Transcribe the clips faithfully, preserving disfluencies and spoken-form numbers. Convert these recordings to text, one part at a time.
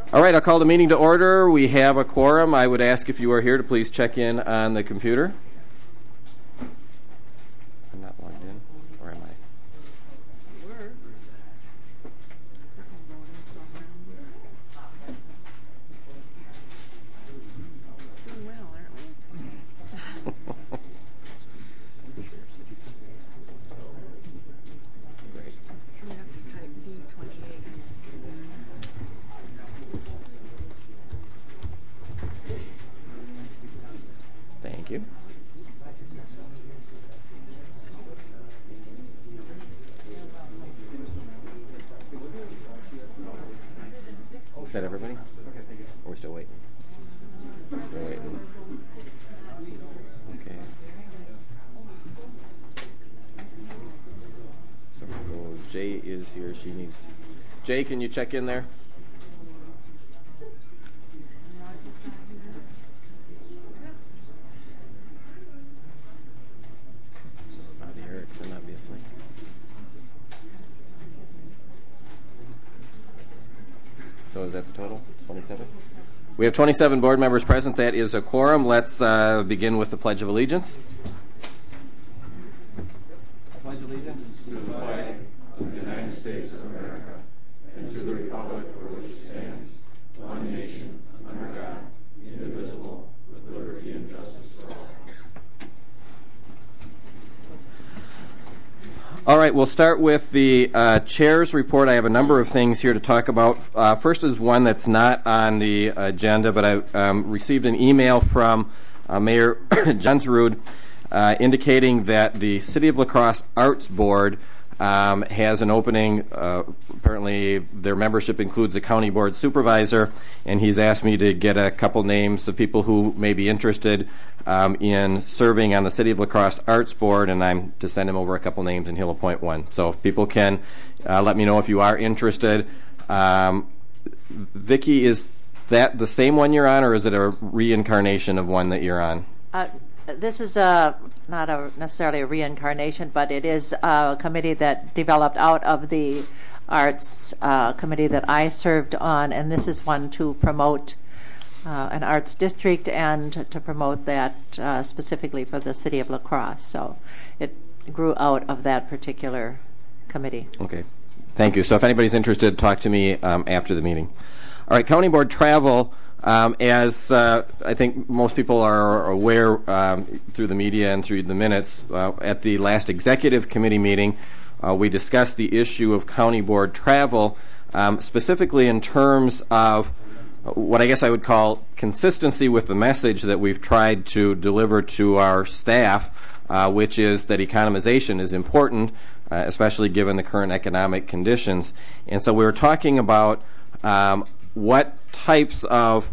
All right, I'll call the meeting to order. We have a quorum. I would ask if you are here to please check in on the computer. I'm not logged in, or am I? Doing well, aren't we? We have to type D twenty-eight. Thank you. Is that everybody? Or we're still waiting? Still waiting. Okay. So oh, Jay is here. She needs to. Jay, can you check in there? Bobby Erickson, obviously. So is that the total? twenty-seven? We have twenty-seven board members present. That is a quorum. Let's uh, begin with the Pledge of Allegiance. I pledge allegiance to the flag of the United States of America and to the republic for which it stands, one nation, under God, indivisible, with liberty and justice for all. All right, we'll start with the uh, chair's report. I have a number of things here to talk about. Uh, first is one that's not on the agenda, but I um, received an email from uh, Mayor Jensrud uh, indicating that the City of La Crosse Arts Board um, has an opening. Uh, apparently, their membership includes a county board supervisor, and he's asked me to get a couple names of people who may be interested um, in serving on the City of La Crosse Arts Board, and I'm to send him over a couple names, and he'll appoint one. So if people can uh, let me know if you are interested. Um, Vicki, is that the same one you're on, or is it a reincarnation of one that you're on? Uh, this is a, not a necessarily a reincarnation, but it is a committee that developed out of the arts uh, committee that I served on, and this is one to promote uh, an arts district and to promote that uh, specifically for the City of La Crosse. So it grew out of that particular committee. Okay. Thank you. So if anybody's interested, talk to me um, after the meeting. All right, County Board travel. Um, as uh, I think most people are aware um, through the media and through the minutes, uh, at the last executive committee meeting, uh, we discussed the issue of county board travel, um, specifically in terms of what I guess I would call consistency with the message that we've tried to deliver to our staff, uh, which is that economization is important, uh, especially given the current economic conditions. And so we were talking about um, what types of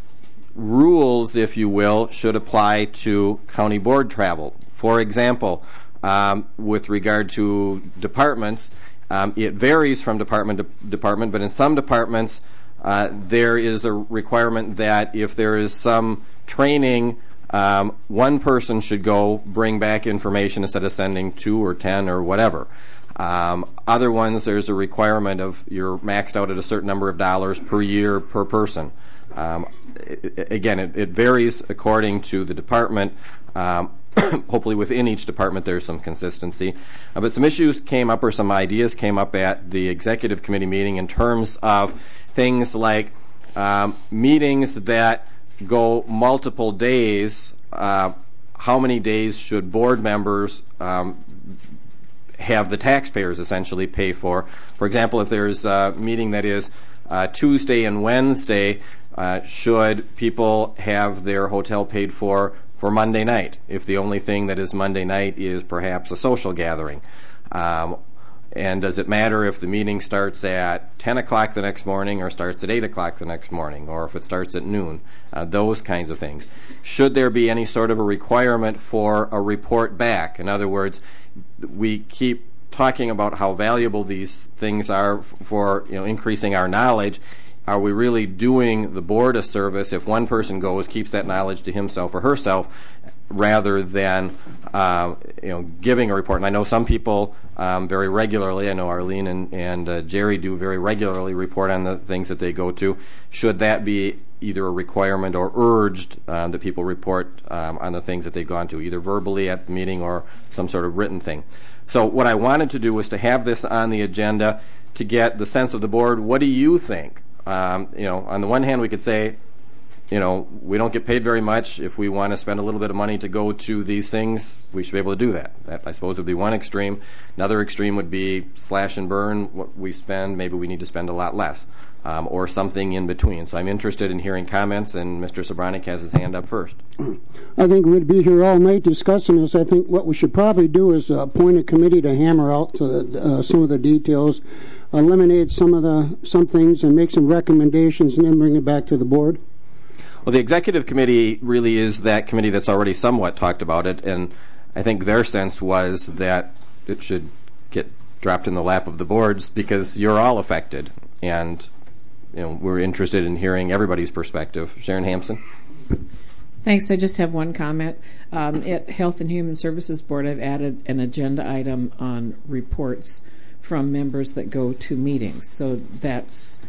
rules, if you will, should apply to county board travel. For example, um, with regard to departments, um, it varies from department to department, but in some departments uh, there is a requirement that if there is some training, um, one person should go bring back information instead of sending two or ten or whatever. Um, other ones, there's a requirement of you're maxed out at a certain number of dollars per year per person. Um, it, again, it, it varies according to the department. Um, hopefully within each department there's some consistency. Uh, but some issues came up or some ideas came up at the executive committee meeting in terms of things like um, meetings that go multiple days. Uh, how many days should board members um, have the taxpayers essentially pay for? For example, if there's a meeting that is uh, Tuesday and Wednesday, uh, should people have their hotel paid for for Monday night if the only thing that is Monday night is perhaps a social gathering? Um, and does it matter if the meeting starts at ten o'clock the next morning or starts at eight o'clock the next morning, or if it starts at noon? Uh, those kinds of things. Should there be any sort of a requirement for a report back? In other words, we keep talking about how valuable these things are for, you know, increasing our knowledge. Are we really doing the board a service if one person goes, keeps that knowledge to himself or herself, rather than uh, you know giving a report. And I know some people um, very regularly. I know Arlene and and uh, Jerry do very regularly report on the things that they go to. Should that be either a requirement or urged um, that people report um, on the things that they've gone to, either verbally at the meeting or some sort of written thing? So what I wanted to do was to have this on the agenda to get the sense of the board. What do you think? Um, you know, on the one hand, we could say, you know, we don't get paid very much. If we want to spend a little bit of money to go to these things, we should be able to do that. That, I suppose, would be one extreme. Another extreme would be slash and burn what we spend. Maybe we need to spend a lot less, um, or something in between. So I'm interested in hearing comments, and Mister Sobranic has his hand up first. I think we'd be here all night discussing this. I think what we should probably do is uh, appoint a committee to hammer out the, uh, some of the details, eliminate some of the some things, and make some recommendations, and then bring it back to the board. Well, the executive committee really is that committee that's already somewhat talked about it, and I think their sense was that it should get dropped in the lap of the boards because you're all affected, and you know we're interested in hearing everybody's perspective. Sharon Hampson. Thanks. I just have one comment. Um, at Health and Human Services Board, I've added an agenda item on reports from members that go to meetings. So that's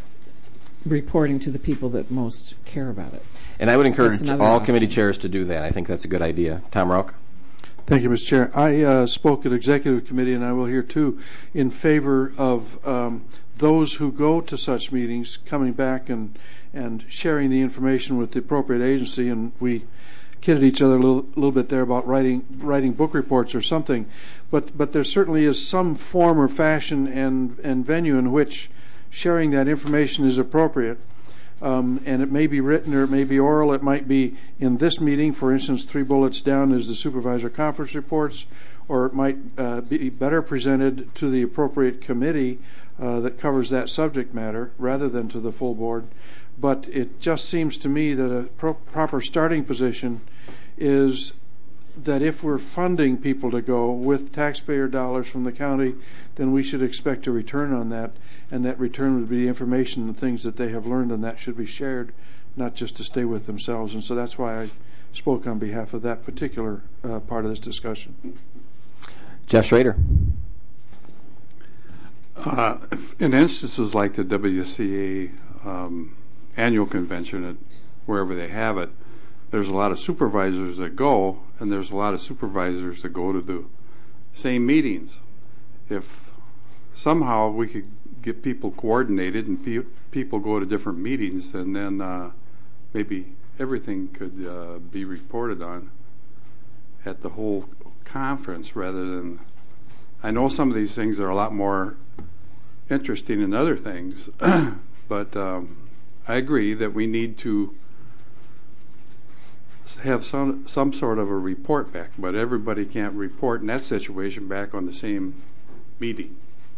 reporting to the people that most care about it. And I would encourage all option. committee chairs to do that. I think that's a good idea. Tom Rauch. Thank you, Mister Chair. I uh, spoke at Executive Committee, and I will here too, in favor of um, those who go to such meetings coming back and, and sharing the information with the appropriate agency. And we kidded each other a little, little bit there about writing writing book reports or something. But but there certainly is some form or fashion and, and venue in which sharing that information is appropriate. Um, and it may be written or it may be oral. It might be in this meeting, for instance, three bullets down is the supervisor conference reports, or it might uh, be better presented to the appropriate committee uh, that covers that subject matter rather than to the full board. But it just seems to me that a pro- proper starting position is that if we're funding people to go with taxpayer dollars from the county, then we should expect a return on that, and that return would be information and things that they have learned, and that should be shared, not just to stay with themselves. And so that's why I spoke on behalf of that particular uh, part of this discussion. Jeff Schrader. Uh, in instances like the W C A um, annual convention, at wherever they have it, there's a lot of supervisors that go, and there's a lot of supervisors that go to the same meetings. If somehow we could get people coordinated and pe- people go to different meetings, then then uh, maybe everything could uh, be reported on at the whole conference rather than. I know some of these things are a lot more interesting than other things, but um, I agree that we need to have some some sort of a report back, but everybody can't report in that situation back on the same meeting.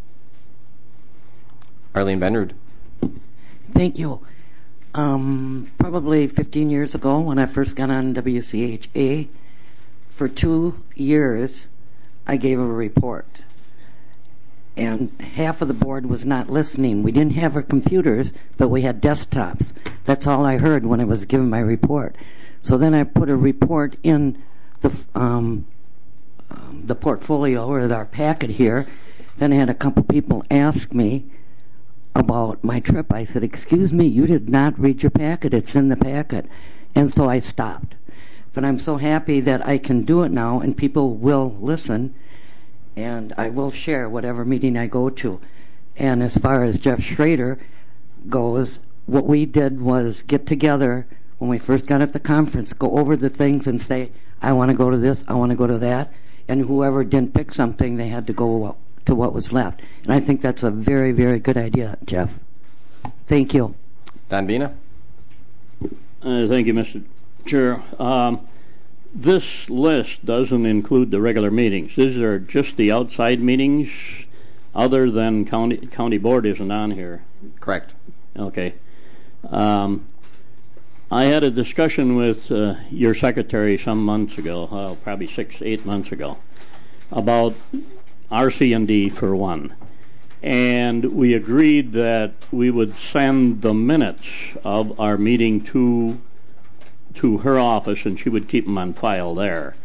Arlene Benrud. Thank you. Um, probably fifteen years ago when I first got on W C H A, for two years I gave a report. And half of the board was not listening. We didn't have our computers, but we had desktops. That's all I heard when I was giving my report. So then I put a report in the um, um, the portfolio or our packet here. Then I had a couple people ask me about my trip. I said, excuse me, you did not read your packet. It's in the packet. And so I stopped. But I'm so happy that I can do it now, and people will listen, and I will share whatever meeting I go to. And as far as Jeff Schrader goes, what we did was get together when we first got at the conference, go over the things and say, I want to go to this, I want to go to that. And whoever didn't pick something, they had to go to what was left. And I think that's a very, very good idea, Jeff. Thank you. Don Bina. Uh, thank you, Mister Chair. Um, this list doesn't include the regular meetings. These are just the outside meetings other than county county board isn't on here. Correct. Okay. Um, I had a discussion with uh, your secretary some months ago, uh, probably six, eight months ago, about R C and D for one. And we agreed that we would send the minutes of our meeting to to her office, and she would keep them on file there.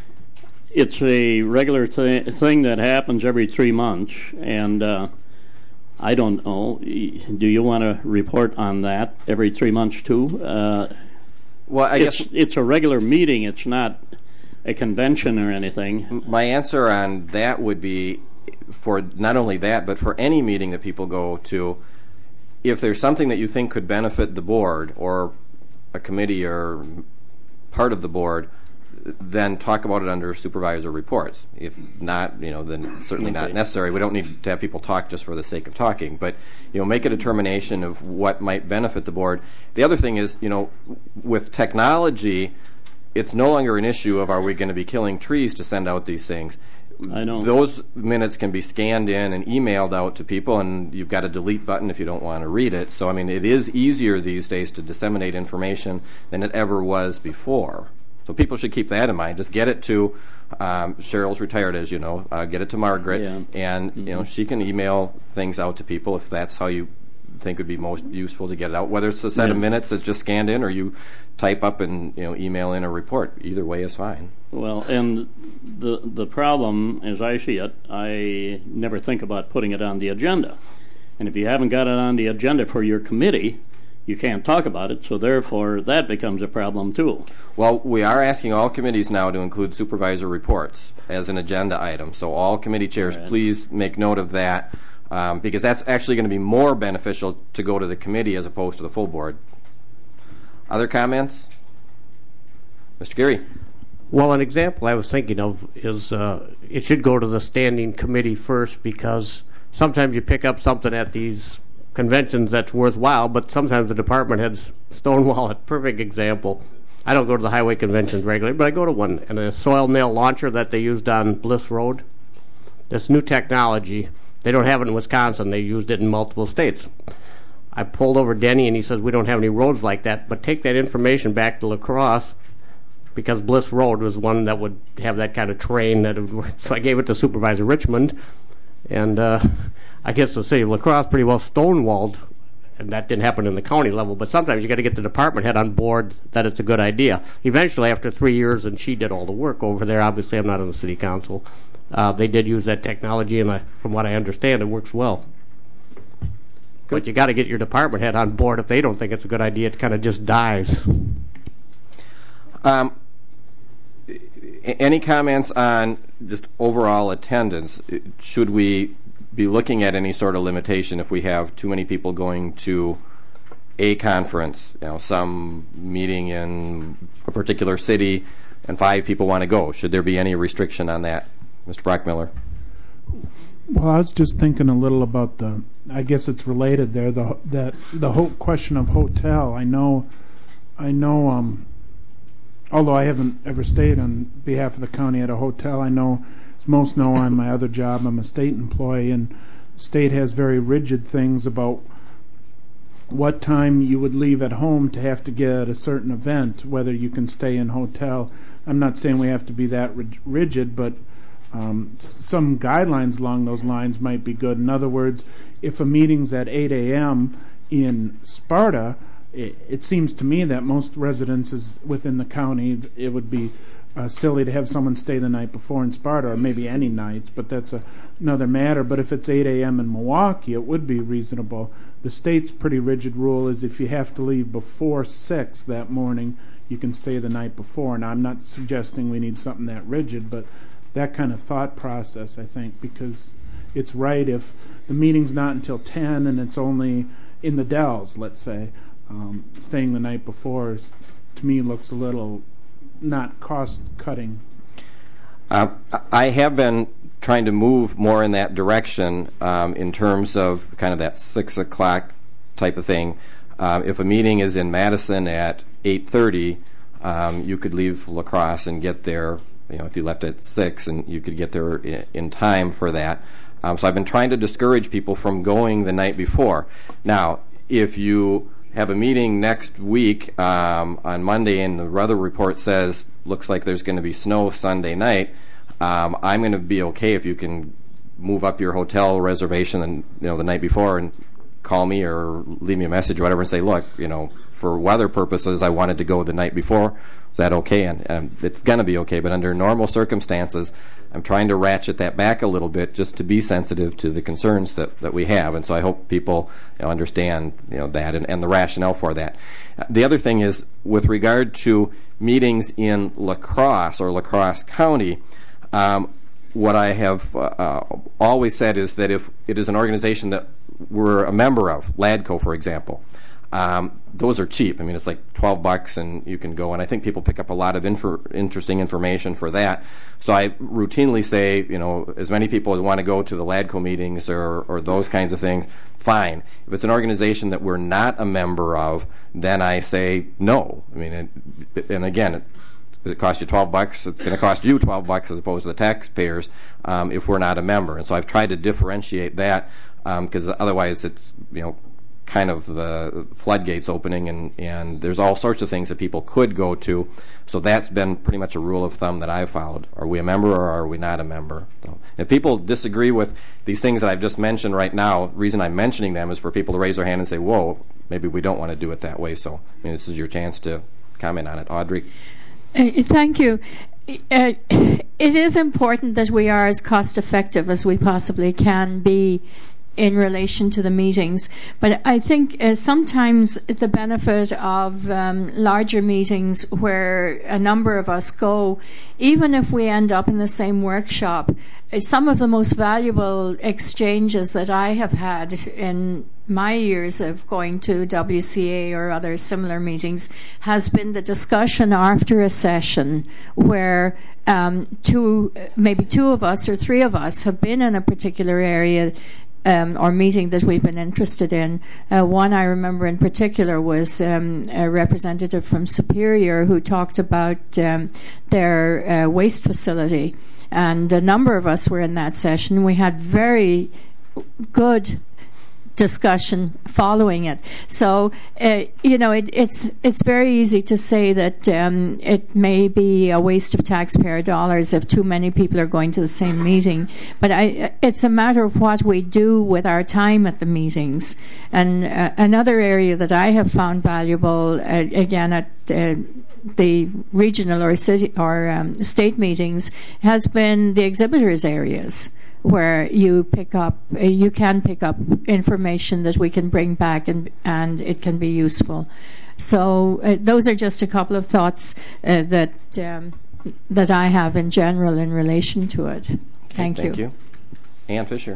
It's a regular th- thing that happens every three months, and uh, I don't know. Do you want to report on that every three months too? Uh, well, I it's, guess it's a regular meeting. It's not a convention or anything. My answer on that would be, for not only that, but for any meeting that people go to, if there's something that you think could benefit the board or a committee or part of the board, then talk about it under supervisor reports. If not, you know, then certainly okay. not necessary. We don't need to have people talk just for the sake of talking, but, you know, make a determination of what might benefit the board. The other thing is, you know, with technology, it's no longer an issue of are we going to be killing trees to send out these things. I know. Those minutes can be scanned in and emailed out to people, and you've got a delete button if you don't want to read it. So, I mean, it is easier these days to disseminate information than it ever was before. So people should keep that in mind. Just get it to um, Cheryl's retired, as you know. Uh, get it to Margaret, yeah. and mm-hmm. you know she can email things out to people if that's how you think would be most useful to get it out. Whether it's a set yeah. of minutes that's just scanned in, or you type up and you know email in a report. Either way is fine. Well, and the the problem, as I see it, I never think about putting it on the agenda. And if you haven't got it on the agenda for your committee, you can't talk about it, so therefore that becomes a problem too. Well, we are asking all committees now to include supervisor reports as an agenda item. So all committee chairs, right. please make note of that, um, because that's actually going to be more beneficial to go to the committee as opposed to the full board. Other comments? Mister Geary. Well, an example I was thinking of is uh, it should go to the standing committee first, because sometimes you pick up something at these conventions that's worthwhile, but sometimes the department heads stonewall it. Perfect example. I don't go to the highway conventions regularly, but I go to one, and a soil nail launcher that they used on Bliss Road. This new technology, they don't have it in Wisconsin. They used it in multiple states. I pulled over Denny, and he says, we don't have any roads like that, but take that information back to La Crosse, because Bliss Road was one that would have that kind of terrain. That would, so I gave it to Supervisor Richmond, and uh, I guess the city of La Crosse pretty well stonewalled, and that didn't happen in the county level, but sometimes you got to get the department head on board that it's a good idea. Eventually, after three years, and she did all the work over there, obviously I'm not on the city council, uh, they did use that technology, and I, from what I understand, it works well. Good. But you got to get your department head on board. If they don't think it's a good idea, it kind of just dies. Um, any comments on just overall attendance? Should we be looking at any sort of limitation if we have too many people going to a conference, you know, some meeting in a particular city, and five people want to go? Should there be any restriction on that? Mister Brockmiller. Well, I was just thinking a little about the, I guess it's related there, the that the whole question of hotel. I know, I know, um, although I haven't ever stayed on behalf of the county at a hotel, I know, as most know, on my other job, I'm a state employee, and the state has very rigid things about what time you would leave at home to have to get at a certain event, whether you can stay in hotel. I'm not saying we have to be that rigid, but um, some guidelines along those lines might be good. In other words, if a meeting's at eight a.m. in Sparta, it, it seems to me that most residences within the county, it would be uh, silly to have someone stay the night before in Sparta, or maybe any nights, but that's a, another matter. But if it's eight a.m. in Milwaukee, it would be reasonable. The state's pretty rigid rule is if you have to leave before six that morning, you can stay the night before. Now, I'm not suggesting we need something that rigid, but that kind of thought process, I think, because it's right if the meeting's not until ten and it's only in the Dells, let's say, um, staying the night before, to me, looks a little not cost-cutting. Uh, I have been trying to move more in that direction um, in terms of kind of that six o'clock type of thing. Um, if a meeting is in Madison at eight thirty, um, you could leave La Crosse and get there. You know, if you left at six, and you could get there in, in time for that. Um, so I've been trying to discourage people from going the night before. Now, if you have a meeting next week um, on Monday, and the weather report says looks like there's going to be snow Sunday night, um, I'm going to be okay if you can move up your hotel reservation and you know the night before and call me or leave me a message or whatever and say, look, you know, for weather purposes, I wanted to go the night before. Is that okay? And, and it's going to be okay. But under normal circumstances, I'm trying to ratchet that back a little bit just to be sensitive to the concerns that, that we have. And so I hope people you know, understand you know, that and, and the rationale for that. Uh, the other thing is with regard to meetings in La Crosse or La Crosse County, um, what I have uh, uh, always said is that if it is an organization that we're a member of, LADCO, for example, um, those are cheap. I mean, it's like twelve bucks and you can go. And I think people pick up a lot of infor- interesting information for that. So I routinely say, you know, as many people as want to go to the LADCO meetings or, or those kinds of things, fine. If it's an organization that we're not a member of, then I say no. I mean, it, and again, it, it costs you twelve bucks. It's going to cost you twelve bucks as opposed to the taxpayers um, if we're not a member. And so I've tried to differentiate that because um, otherwise it's, you know, kind of the floodgates opening, and, and there's all sorts of things that people could go to. So that's been pretty much a rule of thumb that I've followed. Are we a member or are we not a member? So if people disagree with these things that I've just mentioned right now, the reason I'm mentioning them is for people to raise their hand and say, whoa, maybe we don't want to do it that way. So I mean, this is your chance to comment on it. Audrey? Uh, thank you. Uh, it is important that we are as cost effective as we possibly can be in relation to the meetings. But I think uh, sometimes the benefit of um, larger meetings where a number of us go, even if we end up in the same workshop, uh, some of the most valuable exchanges that I have had in my years of going to W C A or other similar meetings has been the discussion after a session where um, two, maybe two of us or three of us have been in a particular area Um, or meeting that we've been interested in. Uh, one I remember in particular was um, a representative from Superior who talked about um, their uh, waste facility, and a number of us were in that session. We had very good discussion following it. So, uh, you know, it, it's it's very easy to say that um, it may be a waste of taxpayer dollars if too many people are going to the same meeting. But I, it's a matter of what we do with our time at the meetings. And uh, another area that I have found valuable, uh, again, at uh, the regional or city or um, state meetings, has been the exhibitors areas, where you pick up, uh, you can pick up information that we can bring back, and and it can be useful. So uh, those are just a couple of thoughts uh, that um, that I have in general in relation to it. Okay, thank you. Thank you, Ann Fisher.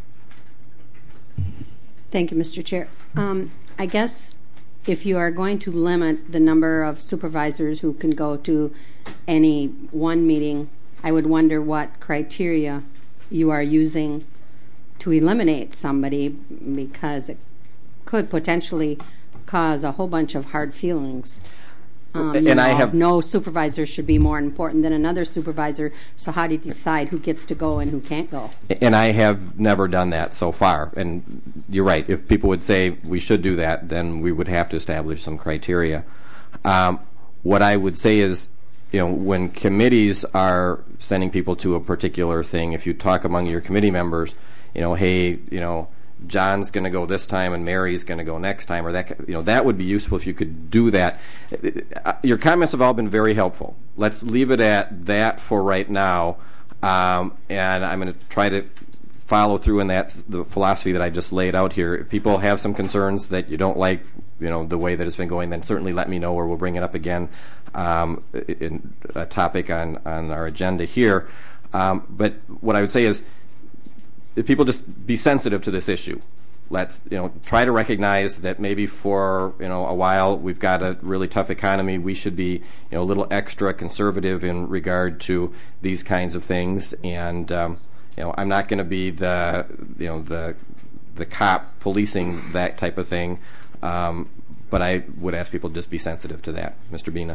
Thank you, Mister Chair. Um, I guess if you are going to limit the number of supervisors who can go to any one meeting, I would wonder what criteria you are using to eliminate somebody, because it could potentially cause a whole bunch of hard feelings. Um, and you know, I have no supervisor should be more important than another supervisor. So how do you decide who gets to go and who can't go? And I have never done that so far. And you're right. If people would say we should do that, then we would have to establish some criteria. Um, what I would say is, you know, when committees are sending people to a particular thing, if you talk among your committee members, you know, hey, you know, John's going to go this time and Mary's going to go next time, or that, you know, that would be useful if you could do that. Your comments have all been very helpful. Let's leave it at that for right now, um, and I'm going to try to follow through in that the philosophy that I just laid out here. If people have some concerns that you don't like, you know, the way that it's been going, then certainly let me know, or we'll bring it up again um, in a topic on, on our agenda here. Um, but what I would say is, if people just be sensitive to this issue, let's, you know, try to recognize that maybe for, you know, a while we've got a really tough economy. We should be, you know, a little extra conservative in regard to these kinds of things. And um, you know, I'm not going to be the, you know, the the cop policing that type of thing. Um, but I would ask people to just be sensitive to that. Mister Bina.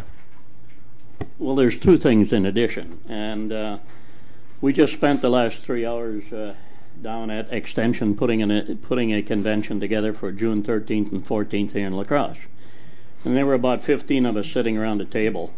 Well, there's two things in addition, and uh, we just spent the last three hours uh, down at Extension putting in a, putting a convention together for June thirteenth and fourteenth here in La Crosse. And there were about fifteen of us sitting around a table.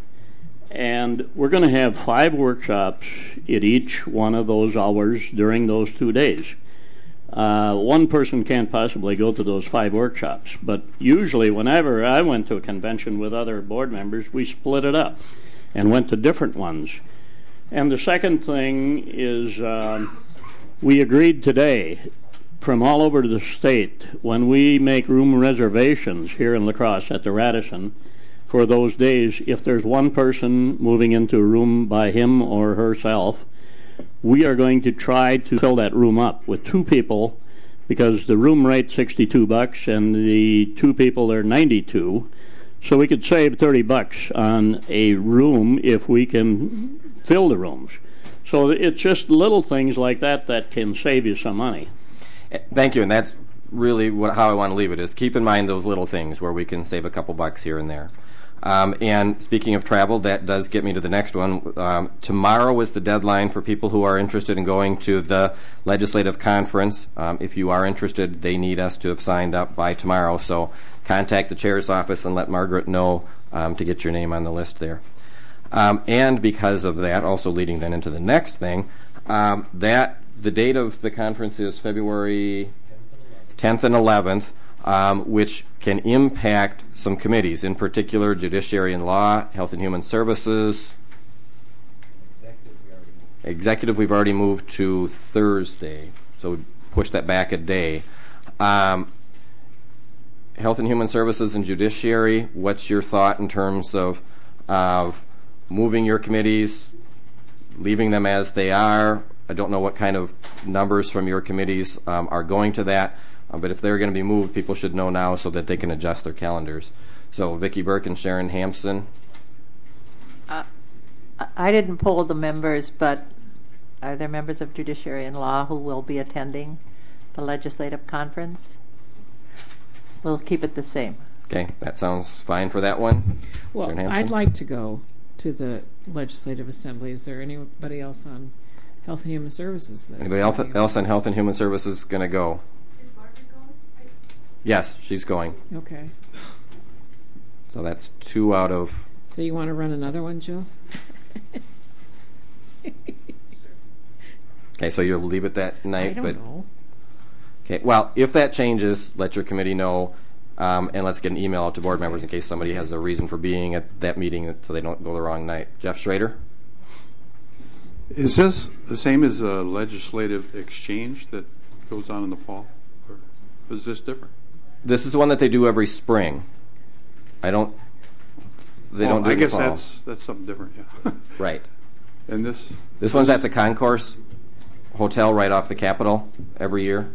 And we're going to have five workshops at each one of those hours during those two days. Uh, one person can't possibly go to those five workshops, but usually whenever I went to a convention with other board members, we split it up and went to different ones. And the second thing is um, we agreed today from all over the state, when we make room reservations here in La Crosse at the Radisson for those days, if there's one person moving into a room by him or herself, we are going to try to fill that room up with two people, because the room rate's sixty-two bucks and the two people are ninety-two. So we could save thirty bucks on a room if we can fill the rooms. So it's just little things like that that can save you some money. Thank you, and that's really what, how I want to leave it, is keep in mind those little things where we can save a couple bucks here and there. Um, and speaking of travel, that does get me to the next one. Um, tomorrow is the deadline for people who are interested in going to the legislative conference. Um, if you are interested, they need us to have signed up by tomorrow. So contact the chair's office and let Margaret know um, to get your name on the list there. Um, and because of that, also leading then into the next thing, um, that the date of the conference is February tenth and eleventh. Um, which can impact some committees, in particular Judiciary and Law, Health and Human Services. Executive we've already moved to Thursday, so we push that back a day. Um, Health and Human Services and Judiciary, what's your thought in terms of, of moving your committees, leaving them as they are? I don't know what kind of numbers from your committees um, are going to that. Uh, but if they're going to be moved, people should know now so that they can adjust their calendars. So Vicki Burke and Sharon Hampson. Uh, I didn't poll the members, but are there members of Judiciary and Law who will be attending the legislative conference? We'll keep it the same. Okay, that sounds fine for that one. Well, I'd like to go to the Legislative Assembly. Is there anybody else on Health and Human Services? Anybody else, else on Health and Human Services going to go? Yes, she's going. Okay. So that's two out of... So you want to run another one, Jill? Okay, so you'll leave it that night? I don't but know. Okay, well, if that changes, let your committee know, um, and let's get an email out to board members in case somebody has a reason for being at that meeting so they don't go the wrong night. Jeff Schrader? Is this the same as a legislative exchange that goes on in the fall? Or is this different? This is the one that they do every spring. I don't. They well, don't do I it in guess the fall. that's that's something different, yeah. Right. And this. This one's at the Concourse Hotel right off the Capitol every year.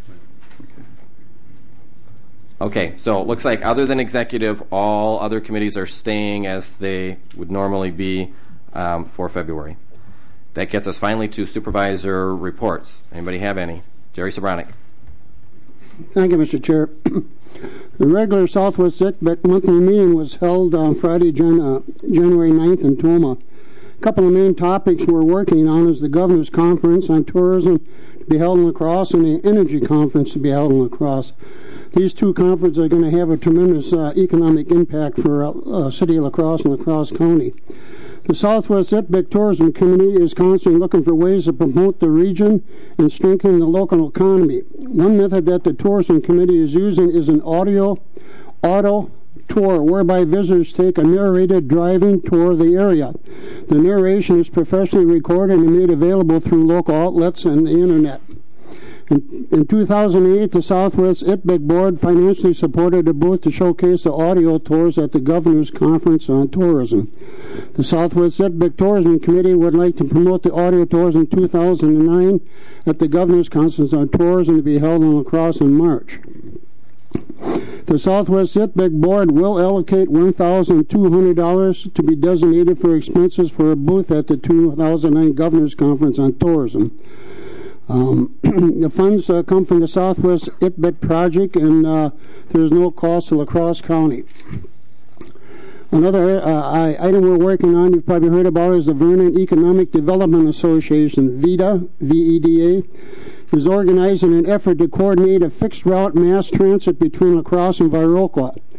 Okay. Okay. So it looks like other than executive, all other committees are staying as they would normally be um, for February. That gets us finally to supervisor reports. Anybody have any? Jerry Sobranic. Thank you, Mister Chair. The regular Southwest I T B E C monthly meeting was held on Friday, Jan- uh, January ninth in Toma. A couple of main topics we're working on is the Governor's Conference on Tourism to be held in La Crosse and the Energy Conference to be held in La Crosse. These two conferences are going to have a tremendous uh, economic impact for uh, City of La Crosse and La Crosse County. The Southwest I T B E C Tourism Committee is constantly looking for ways to promote the region and strengthen the local economy. One method that the Tourism Committee is using is an audio auto tour whereby visitors take a narrated driving tour of the area. The narration is professionally recorded and made available through local outlets and the internet. In, in two thousand eight, the Southwest I T B E C Board financially supported a booth to showcase the audio tours at the Governor's Conference on Tourism. The Southwest I T B E C Tourism Committee would like to promote the audio tours in two thousand nine at the Governor's Conference on Tourism to be held in La Crosse in March. The Southwest I T B E C Board will allocate one thousand two hundred dollars to be designated for expenses for a booth at the two thousand nine Governor's Conference on Tourism. Um, the funds uh, come from the Southwest I T B E C project, and uh, there's no cost to La Crosse County. Another uh, item we're working on, you've probably heard about, is the Vernon Economic Development Association, VEDA, V E D A, is organizing an effort to coordinate a fixed route mass transit between La Crosse and Viroqua.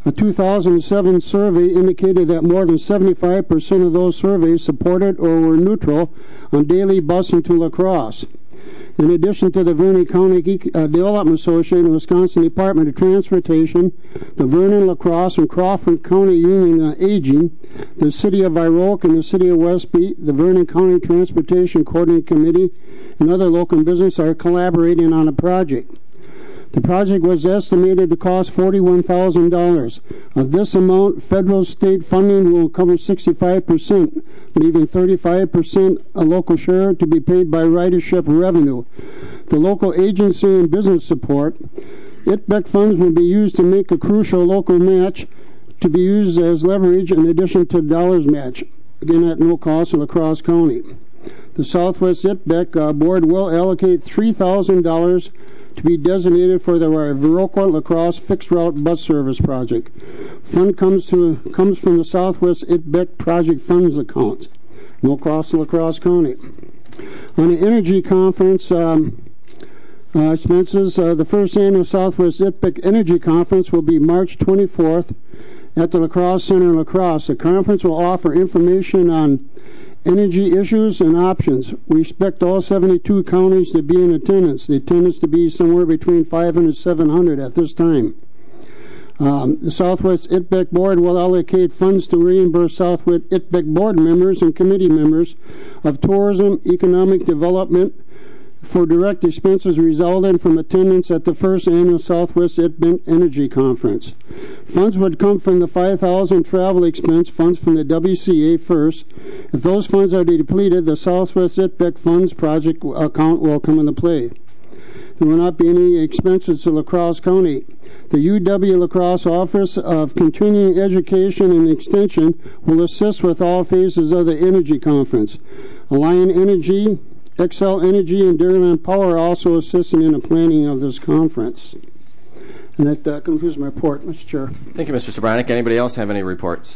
A two thousand seven survey indicated that more than seventy-five percent of those surveys supported or were neutral on daily busing to La Crosse. In addition to the Vernon County uh, Development Association and Wisconsin Department of Transportation, the Vernon, La Crosse, and Crawford County Union uh, Aging, the City of Viroque and the City of Westby, the Vernon County Transportation Coordinating Committee, and other local businesses are collaborating on a project. The project was estimated to cost forty-one thousand dollars. Of this amount, federal state funding will cover sixty-five percent, leaving thirty-five percent a local share to be paid by ridership revenue. The local agency and business support, I T B E C funds will be used to make a crucial local match to be used as leverage in addition to dollars match, again at no cost to La Crosse County. The Southwest I T B E C uh, board will allocate three thousand dollars to be designated for the Viroque La Crosse fixed route bus service project. Fund comes to comes from the Southwest I T B E C project funds account. No cost to La Crosse County. On the energy conference um, uh, expenses, uh, the first annual Southwest I T B E C Energy Conference will be March twenty-fourth at the La Crosse Center in La Crosse. The conference will offer information on energy issues and options. We expect all seventy-two counties to be in attendance. The attendance to be somewhere between five hundred and seven hundred at this time. Um, the Southwest I T B E C Board will allocate funds to reimburse Southwest I T B E C Board members and committee members of tourism, economic development for direct expenses resulting from attendance at the first annual Southwest I T B E C Energy Conference. Funds would come from the five thousand dollars travel expense funds from the W C A first. If those funds are depleted, the Southwest I T B E C funds project account will come into play. There will not be any expenses to La Crosse County. The U W La Crosse Office of Continuing Education and Extension will assist with all phases of the Energy Conference. Alliant Energy, Xcel Energy, and Dairyland Power are also assisting in the planning of this conference. And that uh, concludes my report, Mister Chair. Thank you, Mister Sobranic. Anybody else have any reports?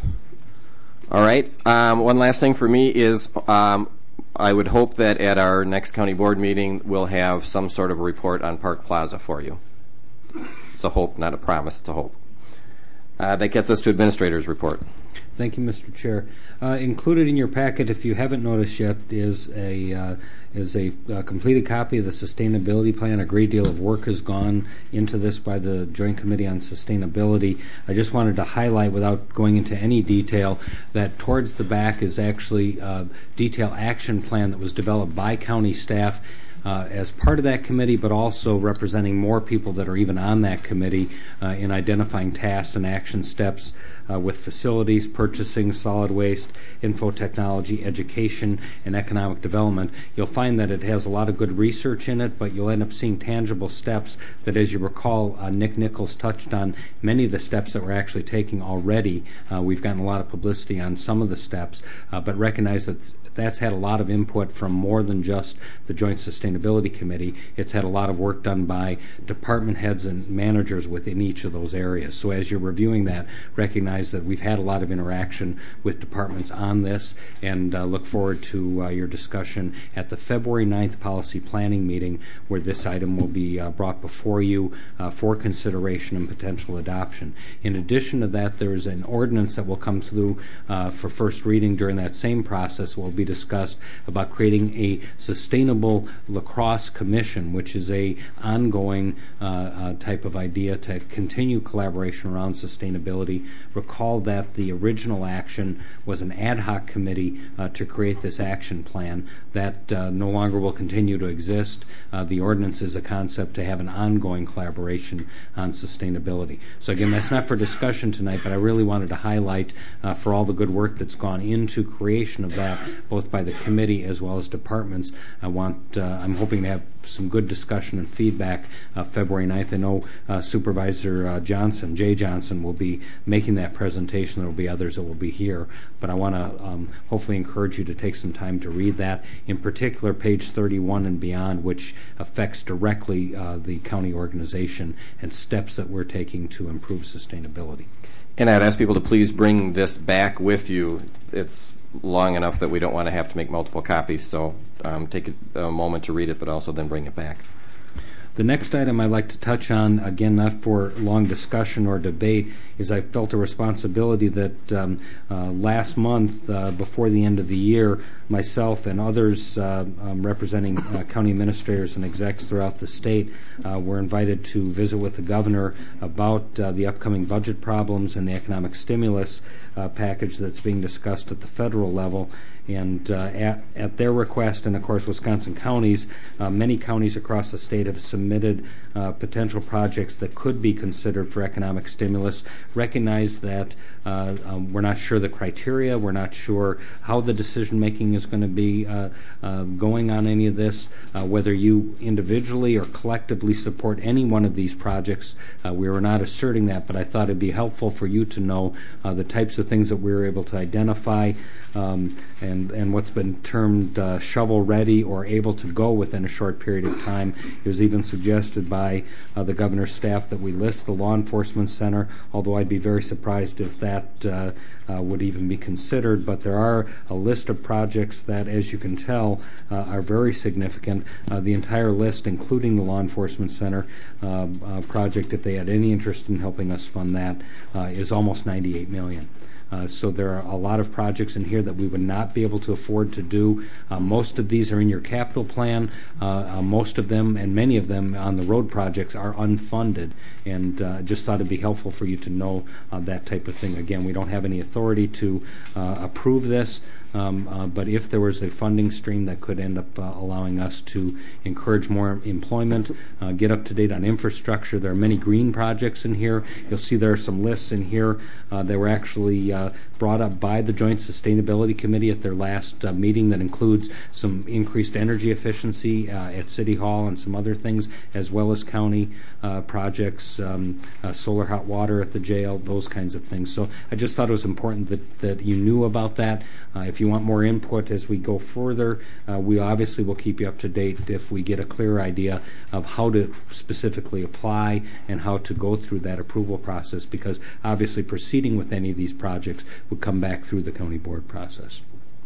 All right. Um, one last thing for me is um, I would hope that at our next county board meeting we'll have some sort of a report on Park Plaza for you. It's a hope, not a promise. It's a hope. Uh, that gets us to Administrator's report. Thank you, Mister Chair. Uh, included in your packet, if you haven't noticed yet, is a uh, is a uh, completed copy of the sustainability plan. A great deal of work has gone into this by the Joint Committee on Sustainability. I just wanted to highlight, without going into any detail, that towards the back is actually a detailed action plan that was developed by county staff Uh, as part of that committee, but also representing more people that are even on that committee uh, in identifying tasks and action steps uh, with facilities, purchasing, solid waste, info technology, education, and economic development. You'll find that it has a lot of good research in it, but you'll end up seeing tangible steps that, as you recall, uh, Nick Nichols touched on many of the steps that we're actually taking already. Uh, we've gotten a lot of publicity on some of the steps, uh, but recognize that that's had a lot of input from more than just the Joint Sustainability Committee. It's had a lot of work done by department heads and managers within each of those areas. So as you're reviewing that, recognize that we've had a lot of interaction with departments on this, and uh, look forward to uh, your discussion at the February ninth policy planning meeting, where this item will be uh, brought before you uh, for consideration and potential adoption. In addition to that, there is an ordinance that will come through uh, for first reading during that same process. Will be discussed about creating a sustainable La Crosse Commission, which is a ongoing uh, uh, type of idea to continue collaboration around sustainability. Recall that the original action was an ad hoc committee uh, to create this action plan. That uh, no longer will continue to exist. Uh, the ordinance is a concept to have an ongoing collaboration on sustainability. So again, that's not for discussion tonight, but I really wanted to highlight uh, for all the good work that's gone into creation of that, both by the committee as well as departments. I want, uh, I'm hoping to have some good discussion and feedback uh, February ninth. I know uh, Supervisor uh, Johnson, Jay Johnson, will be making that presentation. There will be others that will be here, but I want to um, hopefully encourage you to take some time to read that, in particular page thirty-one and beyond, which affects directly uh, the county organization and steps that we're taking to improve sustainability. And I'd ask people to please bring this back with you. It's long enough that we don't want to have to make multiple copies, so um, take a, a moment to read it, but also then bring it back. The next item I'd like to touch on, again, not for long discussion or debate, is I felt a responsibility that um, uh, last month, uh, before the end of the year, myself and others uh, um, representing uh, county administrators and execs throughout the state uh, were invited to visit with the governor about uh, the upcoming budget problems and the economic stimulus uh, package that's being discussed at the federal level. And uh, at, at their request, and of course Wisconsin counties, uh, many counties across the state have submitted uh, potential projects that could be considered for economic stimulus. Recognize that uh, um, we're not sure the criteria, we're not sure how the decision making is going to be uh, uh, going on any of this, uh, whether you individually or collectively support any one of these projects. Uh, we were not asserting that, but I thought it'd be helpful for you to know uh, the types of things that we were able to identify um, and And, and what's been termed uh, shovel-ready or able to go within a short period of time. It was even suggested by uh, the governor's staff that we list the law enforcement center, although I'd be very surprised if that uh, uh, would even be considered. But there are a list of projects that, as you can tell, uh, are very significant. Uh, the entire list, including the law enforcement center uh, uh, project, if they had any interest in helping us fund that, uh, is almost ninety-eight million dollars. Uh, so there are a lot of projects in here that we would not be able to afford to do. Uh, most of these are in your capital plan. Uh, uh, most of them, and many of them on the road projects, are unfunded. And uh, just thought it'd be helpful for you to know uh, that type of thing. Again, we don't have any authority to uh, approve this. Um, uh, but if there was a funding stream that could end up uh, allowing us to encourage more employment, uh, get up to date on infrastructure. There are many green projects in here. You'll see there are some lists in here uh, that were actually uh, brought up by the Joint Sustainability Committee at their last uh, meeting, that includes some increased energy efficiency uh, at City Hall and some other things, as well as county uh, projects, um, uh, solar hot water at the jail, those kinds of things. So I just thought it was important that, that you knew about that. Uh, if you want more input as we go further, uh, we obviously will keep you up to date if we get a clear idea of how to specifically apply and how to go through that approval process, because obviously proceeding with any of these projects would come back through the county board process.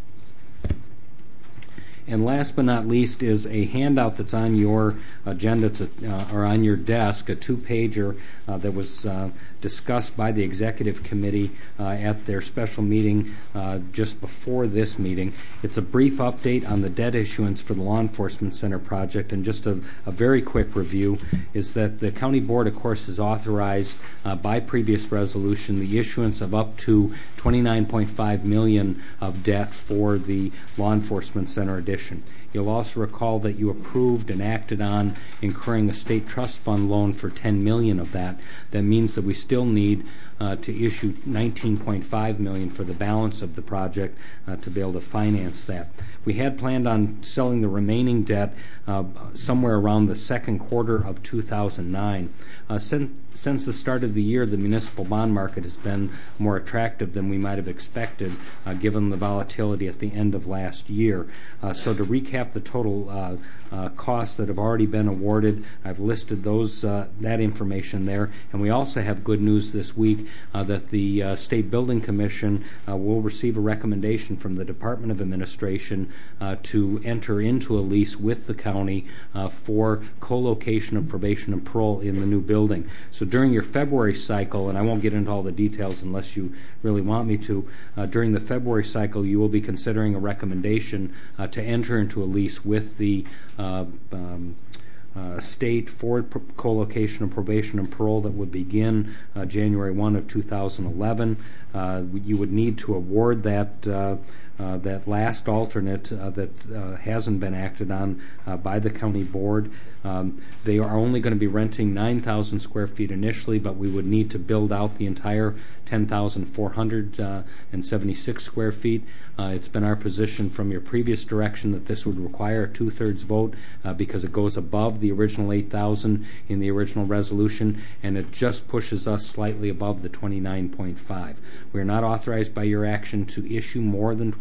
And last but not least is a handout that's on your agenda to, uh, or on your desk, a two-pager uh, that was uh, discussed by the executive committee uh, at their special meeting uh, just before this meeting. It's a brief update on the debt issuance for the Law Enforcement Center project, and just a, a very quick review is that the county board, of course, has authorized uh, by previous resolution the issuance of up to twenty-nine point five million dollars of debt for the Law Enforcement Center addition. You'll also recall that you approved and acted on incurring a state trust fund loan for ten million dollars of that. That means that we still need uh, to issue nineteen point five million dollars for the balance of the project uh, to be able to finance that. We had planned on selling the remaining debt uh, somewhere around the second quarter of two thousand nine. Uh, since, since the start of the year, the municipal bond market has been more attractive than we might have expected, uh, given the volatility at the end of last year. Uh, so to recap the total uh, uh, costs that have already been awarded, I've listed those uh, that information there. And we also have good news this week uh, that the uh, State Building Commission uh, will receive a recommendation from the Department of Administration uh, to enter into a lease with the county uh, for co-location of probation and parole in the new building. So during your February cycle, and I won't get into all the details unless you really want me to, uh, during the February cycle you will be considering a recommendation uh, to enter into a lease with the uh, um, Uh, state for pro- co-location of probation and parole that would begin uh, January first of two thousand eleven. Uh, you would need to award that uh, uh, that last alternate uh, that uh, hasn't been acted on uh, by the county board. Um, they are only going to be renting nine thousand square feet initially, but we would need to build out the entire ten thousand four hundred seventy-six square feet. Uh, it's been our position from your previous direction that this would require a two-thirds vote uh, because it goes above the original eight thousand in the original resolution, and it just pushes us slightly above the twenty-nine point five. We are not authorized by your action to issue more than twenty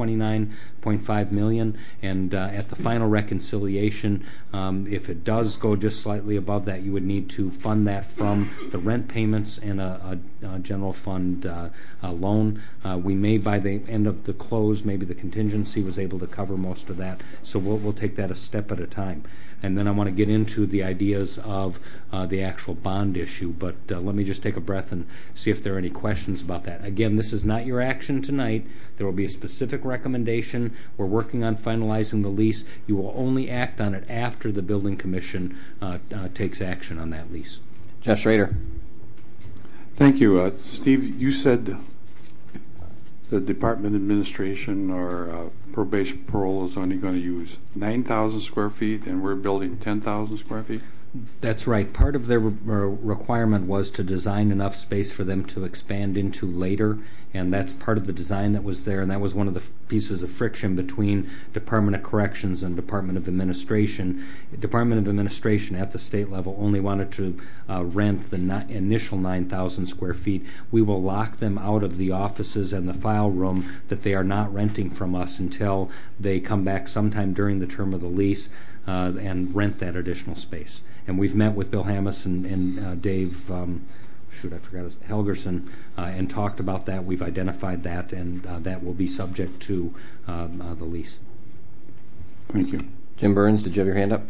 twenty-nine point five million dollars, and uh, at the final reconciliation, um, if it does go just slightly above that, you would need to fund that from the rent payments and a, a, a general fund uh, a loan. Uh, we may, by the end of the close, maybe the contingency was able to cover most of that, so we'll, we'll take that a step at a time. And then I want to get into the ideas of uh, the actual bond issue, but uh, let me just take a breath and see if there are any questions about that. Again, this is not your action tonight. There will be a specific recommendation. We're working on finalizing the lease. You will only act on it after the building commission uh, uh, takes action on that lease. Jeff Schrader. Thank you. Uh, Steve, you said the department administration or uh, probation parole is only going to use nine thousand square feet and we're building ten thousand square feet? That's right. Part of their re- requirement was to design enough space for them to expand into later, and that's part of the design that was there, and that was one of the f- pieces of friction between Department of Corrections and Department of Administration. Department of Administration at the state level only wanted to uh, rent the ni- initial nine thousand square feet. We will lock them out of the offices and the file room that they are not renting from us until they come back sometime during the term of the lease uh, and rent that additional space. And we've met with Bill Hammes and, and uh, Dave, um, shoot, I forgot his, Helgerson, uh, and talked about that. We've identified that, and uh, that will be subject to um, uh, the lease. Thank you. Jim Burns, did you have your hand up?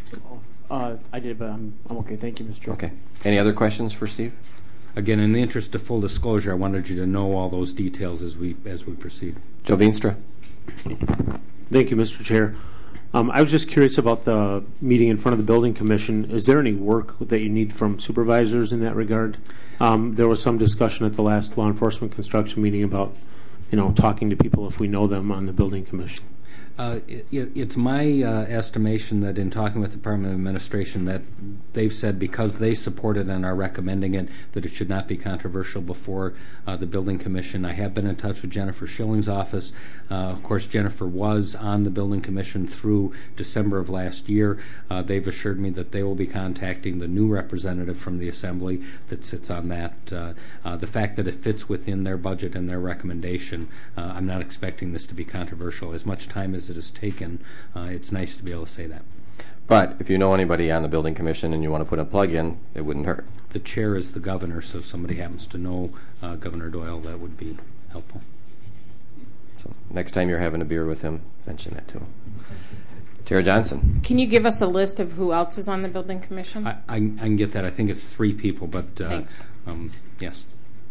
Uh, I did, but I'm, I'm okay. Thank you, Mister Chair. Okay. Any other questions for Steve? Again, in the interest of full disclosure, I wanted you to know all those details as we as we proceed. Joe Veenstra. Thank you, Mister Chair. Um, I was just curious about the meeting in front of the Building Commission. Is there any work that you need from supervisors in that regard? Um, there was some discussion at the last law enforcement construction meeting about, you know, talking to people if we know them on the Building Commission. Uh, it, it's my uh, estimation that in talking with the Department of Administration that they've said because they support it and are recommending it that it should not be controversial before uh, the Building Commission. I have been in touch with Jennifer Schilling's office. Uh, of course, Jennifer was on the Building Commission through December of last year. Uh, they've assured me that they will be contacting the new representative from the Assembly that sits on that. Uh, uh, the fact that it fits within their budget and their recommendation, uh, I'm not expecting this to be controversial. As much time as it has taken, uh, it's nice to be able to say that. But if you know anybody on the Building Commission and you want to put a plug in, it wouldn't hurt. The chair is the governor, so if somebody happens to know uh, Governor Doyle, that would be helpful. So next time you're having a beer with him, mention that to him. Tara Johnson. Can you give us a list of who else is on the Building Commission? I, I, I can get that. I think it's three people, but uh, Thanks. Um, yes.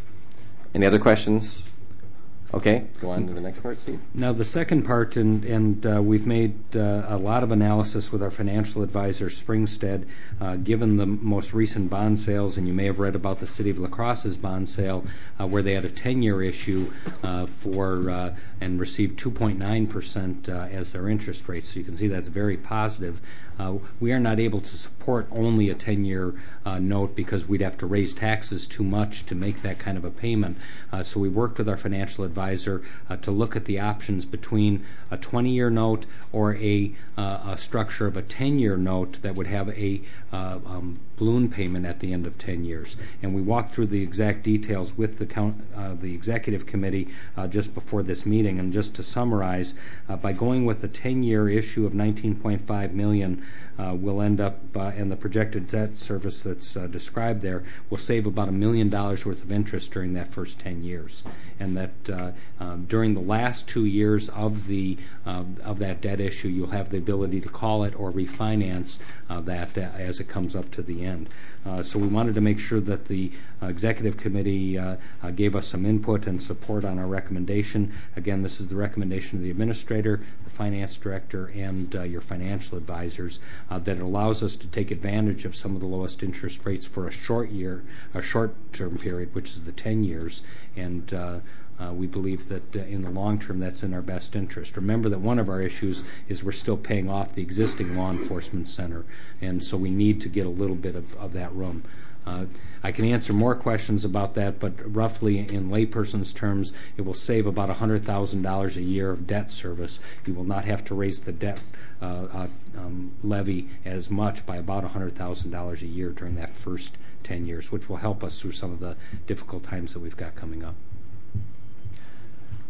Any other questions? Okay, go on to the next part, Steve. Now, the second part, and, and uh, we've made uh, a lot of analysis with our financial advisor, Springstead, uh, given the most recent bond sales, and you may have read about the City of La Crosse's bond sale, uh, where they had a ten-year issue uh, for uh, and received two point nine percent uh, as their interest rate. So you can see that's very positive. Uh, we are not able to support only a ten-year uh, note because we'd have to raise taxes too much to make that kind of a payment. Uh, so we worked with our financial advisor uh, to look at the options between a twenty-year note or a, uh, a structure of a ten-year note that would have a uh, um, balloon payment at the end of ten years. And we walked through the exact details with the, count, uh, the executive committee uh, just before this meeting. And just to summarize, uh, by going with a ten-year issue of nineteen point five million dollars, Uh, we'll end up, uh, and the projected debt service that's uh, described there will save about a million dollars worth of interest during that first ten years. And that uh, uh, during the last two years of the uh, of that debt issue, you'll have the ability to call it or refinance uh, that uh, as it comes up to the end. Uh, so we wanted to make sure that the uh, executive committee uh, uh, gave us some input and support on our recommendation. Again, this is the recommendation of the administrator, the finance director, and uh, your financial advisors, uh, that it allows us to take advantage of some of the lowest interest rates for a short year, a short-term period, which is the ten years, and uh, Uh, we believe that uh, in the long term that's in our best interest. Remember that one of our issues is we're still paying off the existing law enforcement center, and so we need to get a little bit of, of that room. Uh, I can answer more questions about that, but roughly in layperson's terms, it will save about one hundred thousand dollars a year of debt service. You will not have to raise the debt uh, uh, um, levy as much by about one hundred thousand dollars a year during that first ten years, which will help us through some of the difficult times that we've got coming up.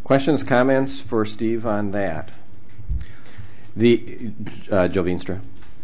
Questions, comments for Steve on that? The uh, Joe Veenstra.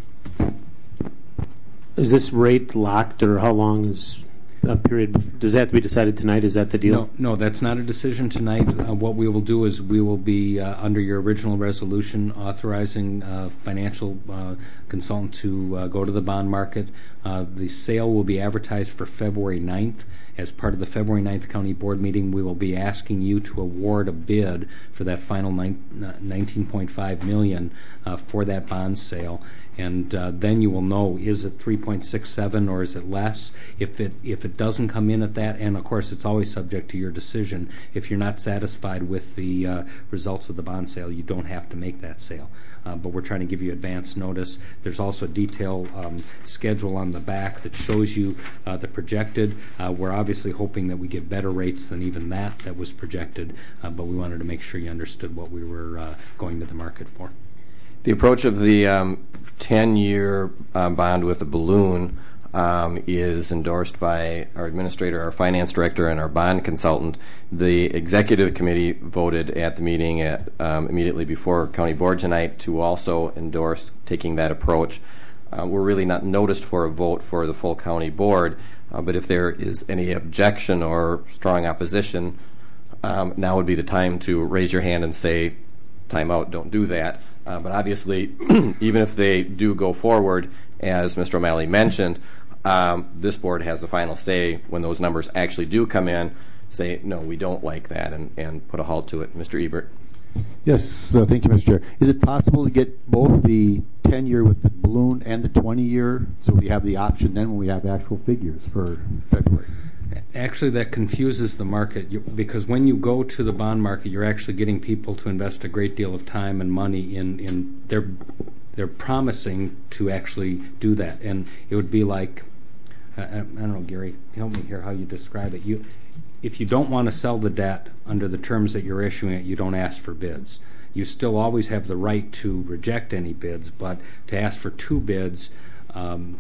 Is this rate locked, or how long is a period? Does that have to be decided tonight? Is that the deal? No, no, that's not a decision tonight. Uh, what we will do is we will be, uh, under your original resolution, authorizing uh, financial uh, consultant to uh, go to the bond market. Uh, the sale will be advertised for February ninth. As part of the February ninth County Board meeting, we will be asking you to award a bid for that final nineteen point five million dollars uh, for that bond sale. And uh, then you will know, is it three point six seven or is it less? If it if it doesn't come in at that, and of course it's always subject to your decision, if you're not satisfied with the uh, results of the bond sale, you don't have to make that sale. Uh, but we're trying to give you advance notice. There's also a detailed um, schedule on the back that shows you uh, the projected. Uh, we're obviously hoping that we get better rates than even that that was projected, uh, but we wanted to make sure you understood what we were uh, going to the market for. The approach of the um, ten-year um, bond with a balloon um, is endorsed by our administrator, our finance director, and our bond consultant. The executive committee voted at the meeting at, um, immediately before county board tonight to also endorse taking that approach. Uh, we're really not noticed for a vote for the full county board, uh, but if there is any objection or strong opposition, um, now would be the time to raise your hand and say, time out, don't do that. Uh, but obviously, even if they do go forward, as Mister O'Malley mentioned, um, this board has the final say when those numbers actually do come in, say, no, we don't like that, and, and put a halt to it. Mister Ebert. Yes, uh, thank you, Mister Chair. Is it possible to get both the ten-year with the balloon and the twenty-year, so we have the option then when we have actual figures for February? Actually, that confuses the market you, because when you go to the bond market, you're actually getting people to invest a great deal of time and money in, in they're, they're promising to actually do that. And it would be like, I, I don't know, Gary, help me here how you describe it. You, if you don't want to sell the debt under the terms that you're issuing it, you don't ask for bids. You still always have the right to reject any bids, but to ask for two bids, um,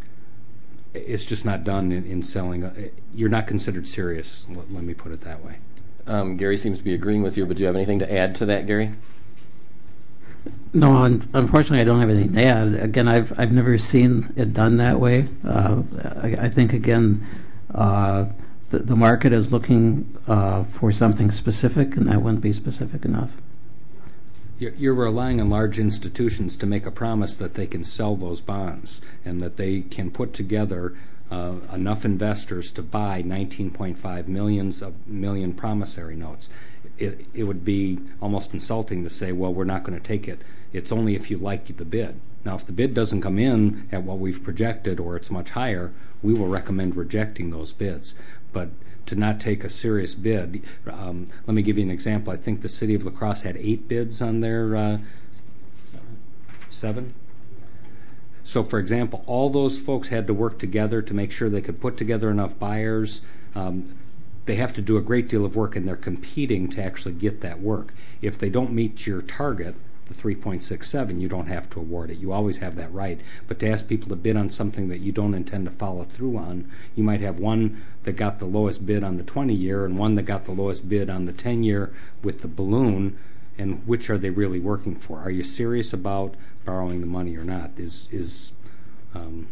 it's just not done in, in selling. A, you're not considered serious, let, let me put it that way. Um, Gary seems to be agreeing with you, but do you have anything to add to that, Gary? No, un- unfortunately, I don't have anything to add. Again, I've I've never seen it done that way. Uh, I, I think, again, uh, the, the market is looking uh, for something specific, and that wouldn't be specific enough. You're, you're relying on large institutions to make a promise that they can sell those bonds and that they can put together uh, enough investors to buy nineteen point five millions of million promissory notes. It, it would be almost insulting to say, well, we're not going to take it. It's only if you like the bid. Now, if the bid doesn't come in at what we've projected or it's much higher, we will recommend rejecting those bids. But to not take a serious bid, um, let me give you an example. I think the city of La Crosse had eight bids on their uh, seven. So, for example, all those folks had to work together to make sure they could put together enough buyers. Um, they have to do a great deal of work, and they're competing to actually get that work. If they don't meet your target, the three point six seven, you don't have to award it. You always have that right. But to ask people to bid on something that you don't intend to follow through on, you might have one that got the lowest bid on the twenty-year and one that got the lowest bid on the ten-year with the balloon, and which are they really working for? Are you serious about borrowing the money or not? Is is um,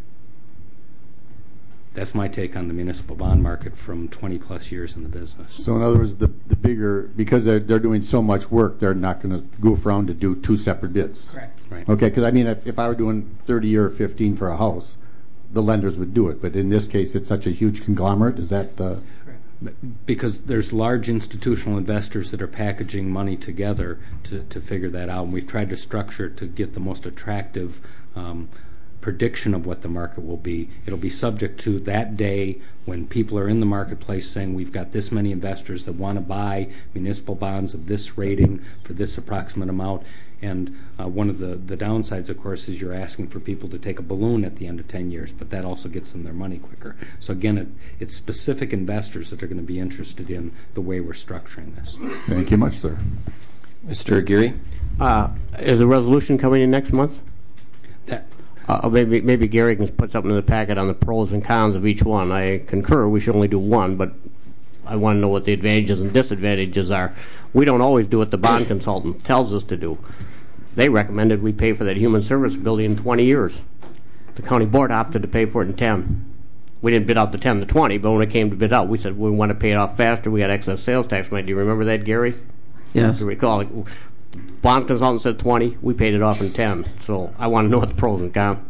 that's my take on the municipal bond market from twenty plus years in the business. So in other words, the, the bigger, because they're, they're doing so much work, they're not going to goof around to do two separate bids. Correct. Right. Okay, because I mean, if, if I were doing thirty or fifteen for a house, the lenders would do it. But in this case, it's such a huge conglomerate. Is that the... Because there's large institutional investors that are packaging money together to, to figure that out. And we've tried to structure it to get the most attractive um, prediction of what the market will be. It'll be subject to that day when people are in the marketplace saying we've got this many investors that want to buy municipal bonds of this rating for this approximate amount. And uh, one of the, the downsides, of course, is you're asking for people to take a balloon at the end of ten years, but that also gets them their money quicker. So again, it, it's specific investors that are going to be interested in the way we're structuring this. Thank you much, sir. Mister Aguirre? Uh, is a resolution coming in next month? That Uh, maybe maybe Gary can put something in the packet on the pros and cons of each one. I concur we should only do one, but I want to know what the advantages and disadvantages are. We don't always do what the bond consultant tells us to do. They recommended we pay for that human service building in twenty years. The county board opted to pay for it in ten. We didn't bid out the ten to twenty, but when it came to bid out, we said we want to pay it off faster. We got excess sales tax money. Do you remember that, Gary? Yes. Do you recall? Bond consultant said twenty. We paid it off in ten. So I want to know what the pros and cons.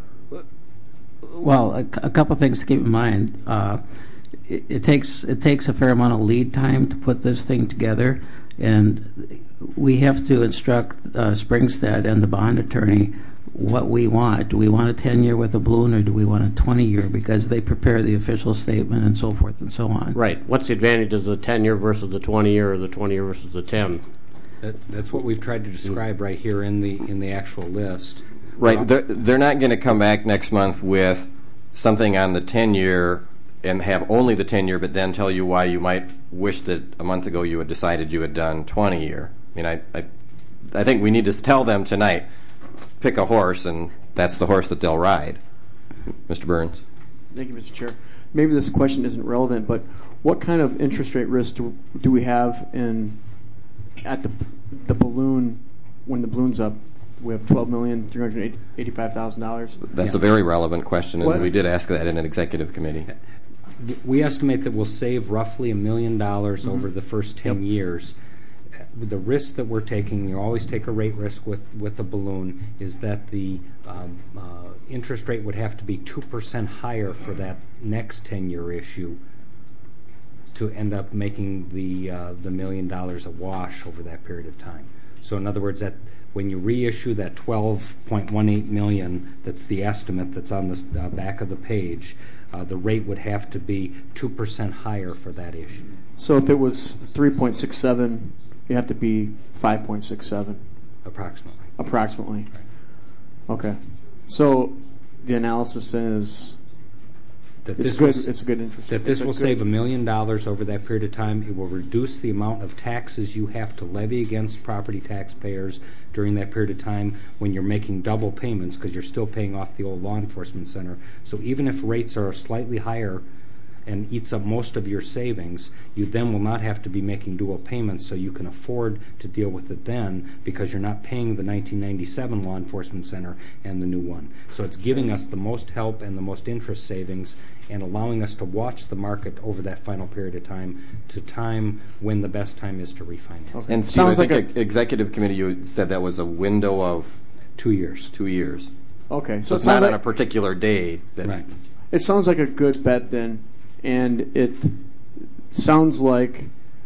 Well, a, a couple of things to keep in mind. Uh, it, it takes it takes a fair amount of lead time to put this thing together, and we have to instruct uh, Springstead and the bond attorney what we want. Do we want a ten-year with a balloon, or do we want a twenty-year? Because they prepare the official statement and so forth and so on. Right. What's the advantages of the ten-year versus the twenty-year, or the twenty-year versus the ten? That, that's what we've tried to describe right here in the in the actual list. Right. They're, they're not going to come back next month with something on the ten-year and have only the ten-year, but then tell you why you might wish that a month ago you had decided you had done twenty-year. I mean, I, I, I think we need to tell them tonight, pick a horse, and that's the horse that they'll ride. Mister Burns. Thank you, Mister Chair. Maybe this question isn't relevant, but what kind of interest rate risk do, do we have in at the the balloon when the balloon's up? We have twelve million three hundred eighty-five thousand dollars. That's Yeah. a very relevant question, and What? we did ask that in an executive committee. We estimate that we'll save roughly a million dollars over the first ten years. With the risk that we're taking, you always take a rate risk with, with a balloon, is that the um, uh, interest rate would have to be two percent higher for that next ten-year issue to end up making the uh, the million dollars a wash over that period of time. So in other words, that when you reissue that twelve point one eight million, that's the estimate that's on the uh, back of the page, uh, the rate would have to be two percent higher for that issue. So if it was three point six seven, you have to be five point six seven. Approximately. Approximately. Okay. So the analysis then is That it's this good. will, It's a good interest. That this it's a will good- save a million dollars over that period of time. It will reduce the amount of taxes you have to levy against property taxpayers during that period of time when you're making double payments because you're still paying off the old law enforcement center. So even if rates are slightly higher and eats up most of your savings, you then will not have to be making dual payments, so you can afford to deal with it then because you're not paying the nineteen ninety-seven law enforcement center and the new one. So it's giving us the most help and the most interest savings and allowing us to watch the market over that final period of time to time when the best time is to refinance. Okay. And Steve, Sounds I think like a executive committee, you said that was a window of two years. Two years. Okay. So, So it it's not sounds on like- a particular day. That Right. It sounds like a good bet then, and it sounds like.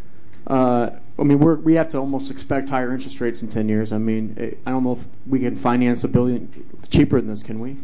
Uh, I mean, we're, we have to almost expect higher interest rates in ten years. I mean, it, I don't know if we can finance a billion cheaper than this. Can we?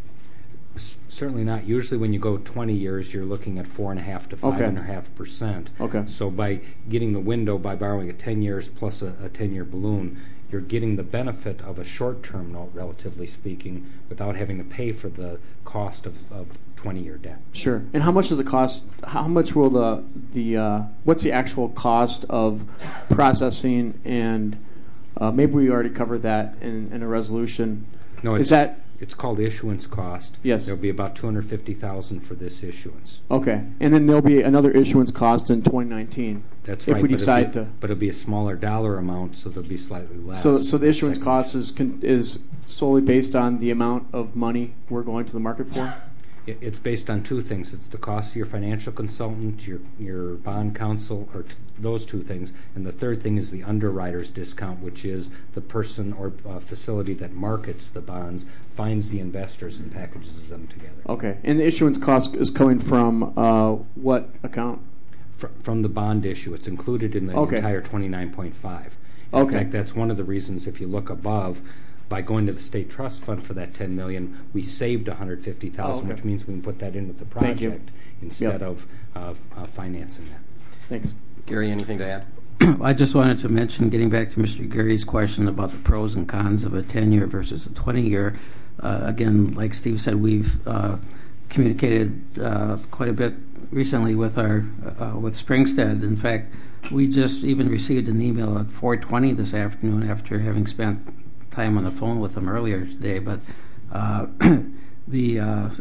S- certainly not. Usually, when you go twenty years, you're looking at four and a half to five Okay. and a half percent. Okay. So by getting the window by borrowing a ten years plus a, a ten-year balloon, you're getting the benefit of a short-term note, relatively speaking, without having to pay for the cost of, of twenty-year debt. Sure. And how much does it cost? How much will the the uh, what's the actual cost of processing and uh, maybe we already covered that in, in a resolution. No, is it's, that it's called issuance cost. Yes. There'll be about two hundred fifty thousand dollars for this issuance. okay? And then there'll be another issuance cost in twenty nineteen. That's if right. we but it'll decide be, to. But it'll be a smaller dollar amount, so there'll be slightly less. So, so the issuance Second cost is con- is solely based on the amount of money we're going to the market for. It- It's based on two things. It's the cost of your financial consultant, your your bond counsel, or t- those two things. And the third thing is the underwriter's discount, which is the person or uh, facility that markets the bonds, finds the investors and packages them together. Okay, and the issuance cost is coming from uh, what account? Fr- from the bond issue. It's included in the Okay. entire twenty-nine point five. In Okay. fact, that's one of the reasons, if you look above, by going to the state trust fund for that ten million dollars, we saved one hundred fifty thousand dollars, Oh, okay. which means we can put that into the Thank you. project instead Yep. of uh, uh, financing that. Thanks. Gary, anything to add? I just wanted to mention, getting back to Mister Gary's question about the pros and cons of a ten-year versus a twenty-year. Uh, again, like Steve said, we've uh, communicated uh, quite a bit recently with our uh, with Springstead. In fact, we just even received an email at four twenty this afternoon after having spent time on the phone with them earlier today. But uh, the uh,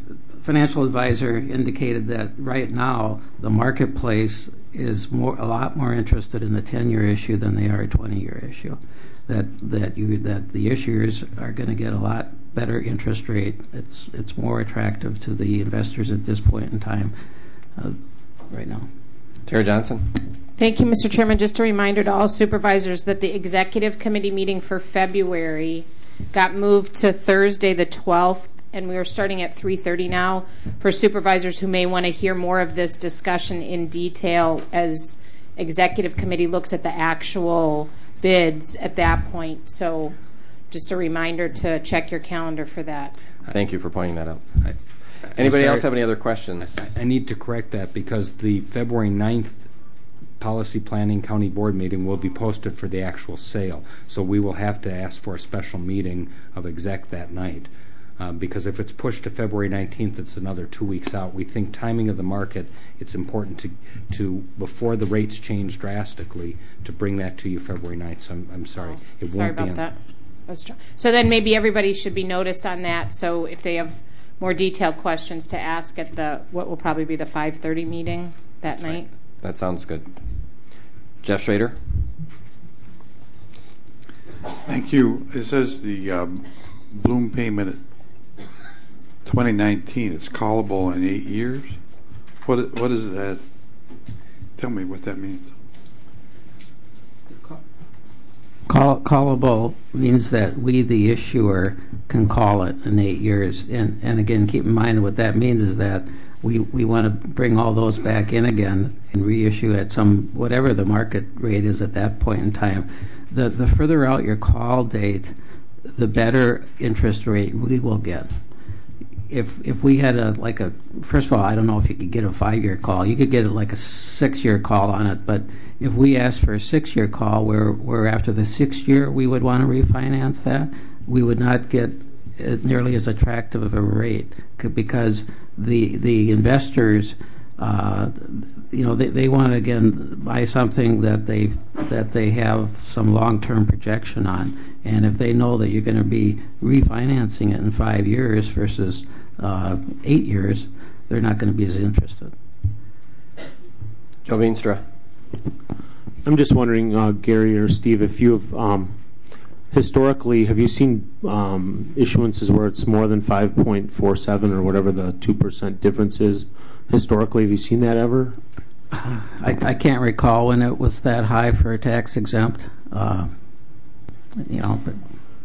financial advisor indicated that right now the marketplace is more a lot more interested in a ten-year issue than they are a twenty-year issue. That that you that the issuers are going to get a lot better interest rate. It's it's more attractive to the investors at this point in time, uh, right now. Terry Johnson. Thank you, Mister Chairman. Just a reminder to all supervisors that the executive committee meeting for February got moved to Thursday the twelfth, and we are starting at three thirty now for supervisors who may want to hear more of this discussion in detail as executive committee looks at the actual bids at that point. So just a reminder to check your calendar for that. Thank you for pointing that out. I, Anybody else have any other questions? I, I need to correct that because the February ninth Policy Planning County Board meeting will be posted for the actual sale. So we will have to ask for a special meeting of exec that night. Uh, because if it's pushed to February nineteenth, it's another two weeks out. We think timing of the market, it's important to, to before the rates change drastically, to bring that to you February ninth. So I'm, I'm sorry. It Sorry won't be about on that. That's tr- so then maybe everybody should be noticed on that. So if they have more detailed questions to ask at the what will probably be the five thirty meeting that That's night. Right. That sounds good. Jeff Schrader. Thank you. It says the um, balloon payment at twenty nineteen. It's callable in eight years. What what is that? Tell me what that means. Call, callable means that we, the issuer, can call it in eight years. And, and again, keep in mind what that means is that we, we want to bring all those back in again and reissue at some, whatever the market rate is at that point in time. The, the further out your call date, the better interest rate we will get. If if we had a, like a, first of all, I don't know if you could get a five-year call. You could get like a six-year call on it, but if we asked for a six-year call where, where after the sixth year we would want to refinance that, we would not get nearly as attractive of a rate because the the investors, uh, you know, they, they want to, again, buy something that they that they have some long-term projection on. And if they know that you're going to be refinancing it in five years versus uh, eight years, they're not going to be as interested. Joe Veenstra. I'm just wondering, uh, Gary or Steve, if you've um, historically, have you seen um, issuances where it's more than five point four seven or whatever the two percent difference is? Historically, have you seen that ever? I, I can't recall when it was that high for a tax exempt. Uh, you know, but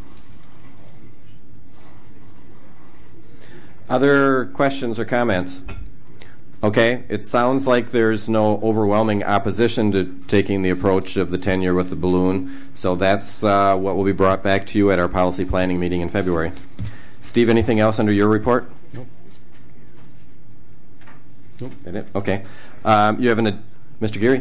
other questions or comments? Okay, it sounds like there's no overwhelming opposition to taking the approach of the ten-year with the balloon, so that's uh, what will be brought back to you at our policy planning meeting in February. Steve, anything else under your report? Nope. Nope. Okay. Um, you have an, uh, Mister Geary?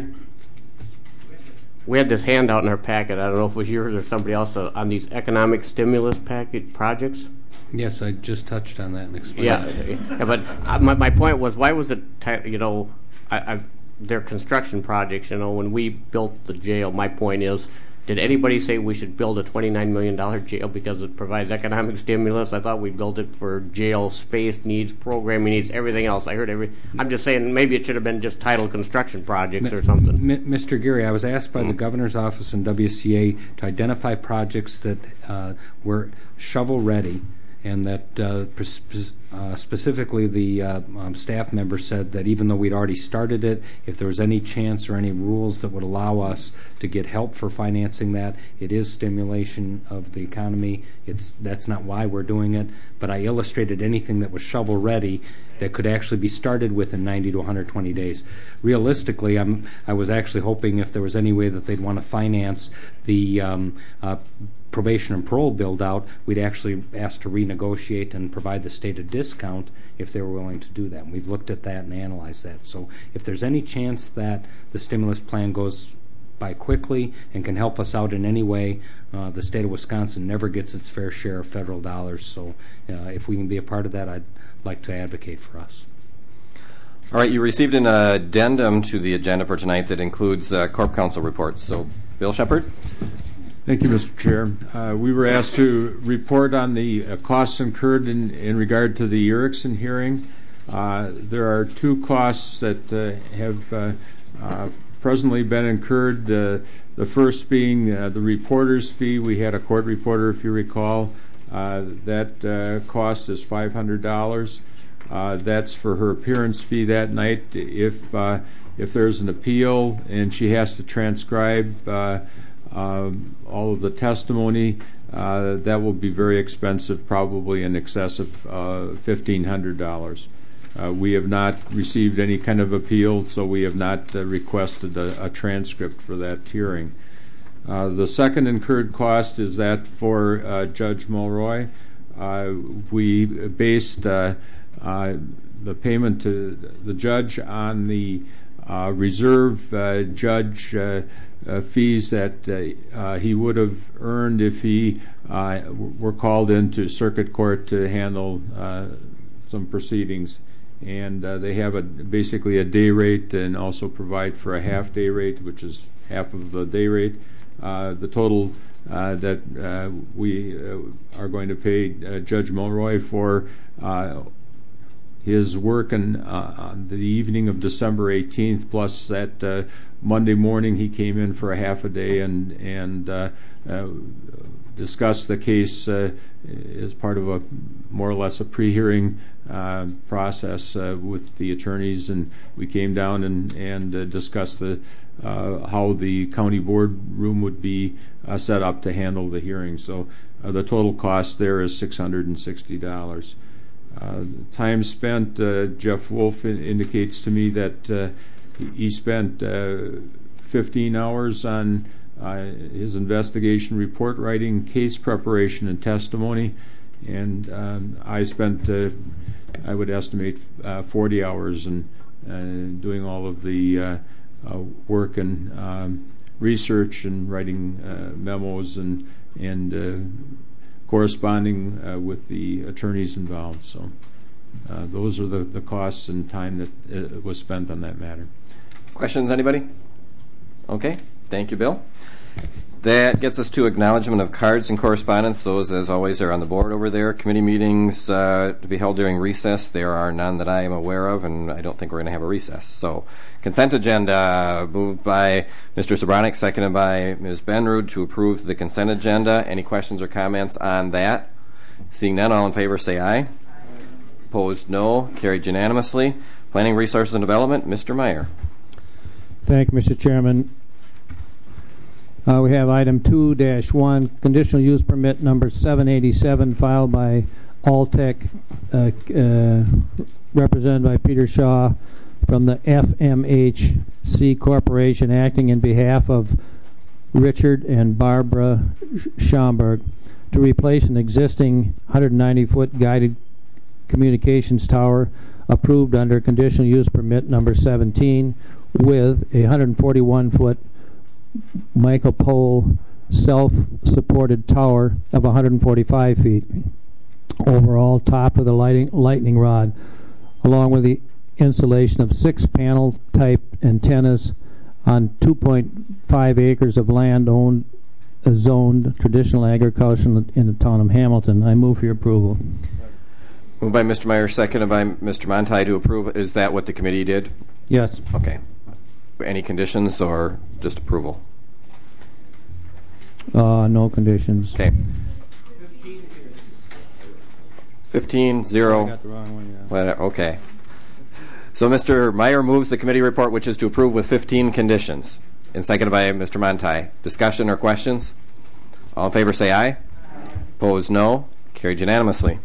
We had this handout in our packet. I don't know if it was yours or somebody else uh, on these economic stimulus package projects. Yes, I just touched on that and explained Yeah, it. yeah but uh, my, my point was, why was it, t- you know, I, I, their construction projects, you know, when we built the jail, my point is, did anybody say we should build a twenty-nine million dollars jail because it provides economic stimulus? I thought we built it for jail space needs, programming needs, everything else. I heard every. I'm just saying maybe it should have been just titled construction projects or something. M- Mister Geary, I was asked by the governor's office and W C A to identify projects that uh, were shovel ready, and that uh, pres- uh, specifically the uh, um, staff member said that even though we'd already started it, if there was any chance or any rules that would allow us to get help for financing that, it is stimulation of the economy. It's that's not why we're doing it, but I illustrated anything that was shovel ready that could actually be started within ninety to one hundred twenty days. Realistically, I'm, I was actually hoping if there was any way that they'd want to finance the um, uh, probation and parole build out, we'd actually ask to renegotiate and provide the state a discount if they were willing to do that. And we've looked at that and analyzed that. So if there's any chance that the stimulus plan goes by quickly and can help us out in any way, uh, the state of Wisconsin never gets its fair share of federal dollars. So uh, if we can be a part of that, I'd like to advocate for us. All right, you received an addendum to the agenda for tonight that includes uh, Corp Council reports. So, Bill Shepard. Thank you, Mister Chair. Uh, we were asked to report on the uh, costs incurred in, in regard to the Erickson hearing. Uh, there are two costs that uh, have uh, uh, presently been incurred. Uh, the first being uh, the reporter's fee. We had a court reporter, if you recall. Uh, that uh, cost is five hundred dollars. Uh, that's for her appearance fee that night. If uh, if there's an appeal and she has to transcribe uh, uh, all of the testimony, uh, that will be very expensive, probably in excess of uh, fifteen hundred dollars. Uh, we have not received any kind of appeal, so we have not uh, requested a, a transcript for that hearing. Uh, the second incurred cost is that for uh, Judge Mulroy. Uh, we based uh, uh, the payment to the judge on the uh, reserve uh, judge uh, uh, fees that uh, uh, he would have earned if he uh, were called into circuit court to handle uh, some proceedings. And uh, they have a basically a day rate and also provide for a half day rate, which is half of the day rate. Uh, the total uh, that uh, we uh, are going to pay uh, Judge Mulroy for uh, his work in, uh, on the evening of December eighteenth, plus that uh, Monday morning he came in for a half a day and and uh, uh, discussed the case uh, as part of a more or less a pre-hearing uh, process uh, with the attorneys, and we came down and and uh, discussed the uh, how the county board room would be uh, set up to handle the hearing. So uh, the total cost there is six hundred sixty dollars. Uh, time spent, uh, Jeff Wolf in- indicates to me that uh, he, he spent uh, fifteen hours on uh, his investigation report writing, case preparation, and testimony. And um, I spent, uh, I would estimate, uh, forty hours in uh, doing all of the uh, uh, work and um, research and writing uh, memos and and uh, corresponding uh, with the attorneys involved. So uh, those are the, the costs and time that uh, was spent on that matter. Questions, anybody? Okay, thank you, Bill. That gets us to acknowledgement of cards and correspondence. Those, as always, are on the board over there. Committee meetings uh, to be held during recess. There are none that I am aware of, and I don't think we're going to have a recess. So, consent agenda moved by Mister Sobranic, seconded by Miz Benrud to approve the consent agenda. Any questions or comments on that? Seeing none, all in favor say aye. Aye. Opposed, no. Carried unanimously. Planning, Resources, and Development, Mister Meyer. Thank you, Mister Chairman. Uh, we have item two dash one, conditional use permit number seven eighty-seven, filed by Alltech, uh, uh, represented by Peter Shaw, from the F M H C Corporation, acting in behalf of Richard and Barbara Schomburg, to replace an existing one hundred ninety foot guided communications tower approved under conditional use permit number seventeen with a one hundred forty-one foot Michael pole self-supported tower of one hundred forty-five feet overall, top of the lighting, lightning rod, along with the installation of six panel type antennas on two point five acres of land owned uh, zoned traditional agriculture in the town of Hamilton. I move for your approval. Moved by Mister Meyer, seconded by Mister Monti to approve. Is that what the committee did? Yes. Okay. Any conditions or just approval? Uh, no conditions. Okay. Fifteen zero. I got the wrong one, yeah. Whatever, okay. So Mister Meyer moves the committee report, which is to approve with fifteen conditions, and seconded by Mister Monti. Discussion or questions? All in favor say aye. Aye. Opposed, no. Carried unanimously.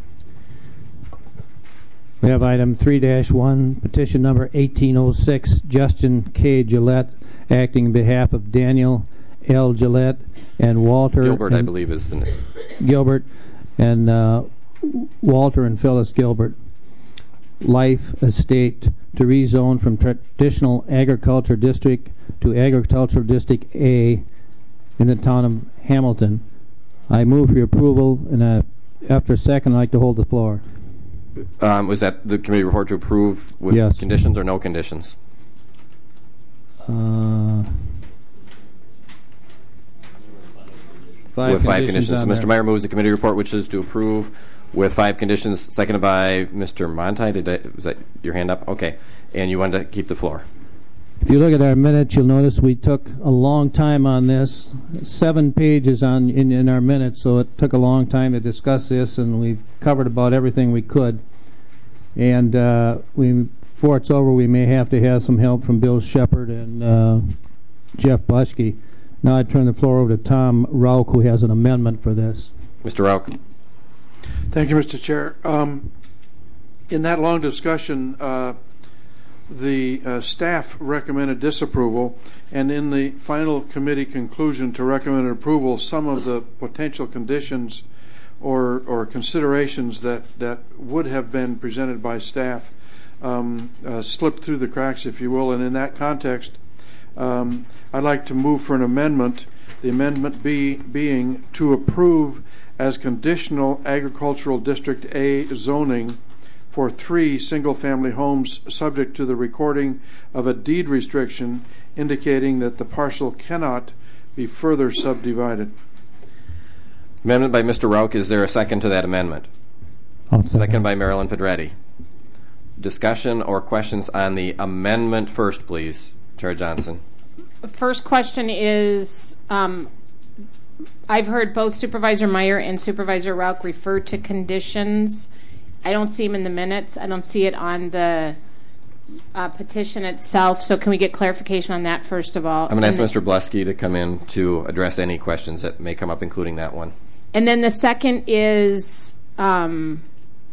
We have item three dash one, petition number eighteen oh six, Justin K. Gillette, acting on behalf of Daniel L. Gillette and Walter Gilbert, and I believe, is the name. Gilbert and uh, Walter and Phyllis Gilbert, Life Estate, to rezone from traditional agriculture district to agricultural district A in the town of Hamilton. I move for your approval, and uh, after a second, I'd like to hold the floor. Um, was that the committee report to approve with yes. conditions or no conditions? Uh, Five with five conditions conditions. So on Mister there. Meyer moves the committee report, which is to approve with five conditions, seconded by Mister Monti. Did I, was that your hand up? Okay. And you wanted to keep the floor. If you look at our minutes, you'll notice we took a long time on this, seven pages on in, in our minutes, so it took a long time to discuss this, and we've covered about everything we could. And uh, we, before it's over, we may have to have some help from Bill Shepard and uh, Jeff Buskey. Now I turn the floor over to Tom Rauch, who has an amendment for this. Mister Rauch. Thank you, Mister Chair. Um, in that long discussion, uh, the uh, staff recommended disapproval, and in the final committee conclusion to recommend approval, some of the potential conditions or or considerations that, that would have been presented by staff um, uh, slipped through the cracks, if you will. And in that context, um, I'd like to move for an amendment, the amendment be, being to approve as conditional agricultural district A zoning for three single-family homes subject to the recording of a deed restriction indicating that the parcel cannot be further subdivided. Amendment by Mister Rauch. Is there a second to that amendment? I'll second. Second by Marilyn Pedretti. Discussion or questions on the amendment first, please. Chair Johnson. First question is, um, I've heard both Supervisor Meyer and Supervisor Rauch refer to conditions. I don't see them in the minutes. I don't see it on the uh, petition itself. So can we get clarification on that first of all? I'm going to ask then, Mister Blesky to come in to address any questions that may come up, including that one. And then the second is, um,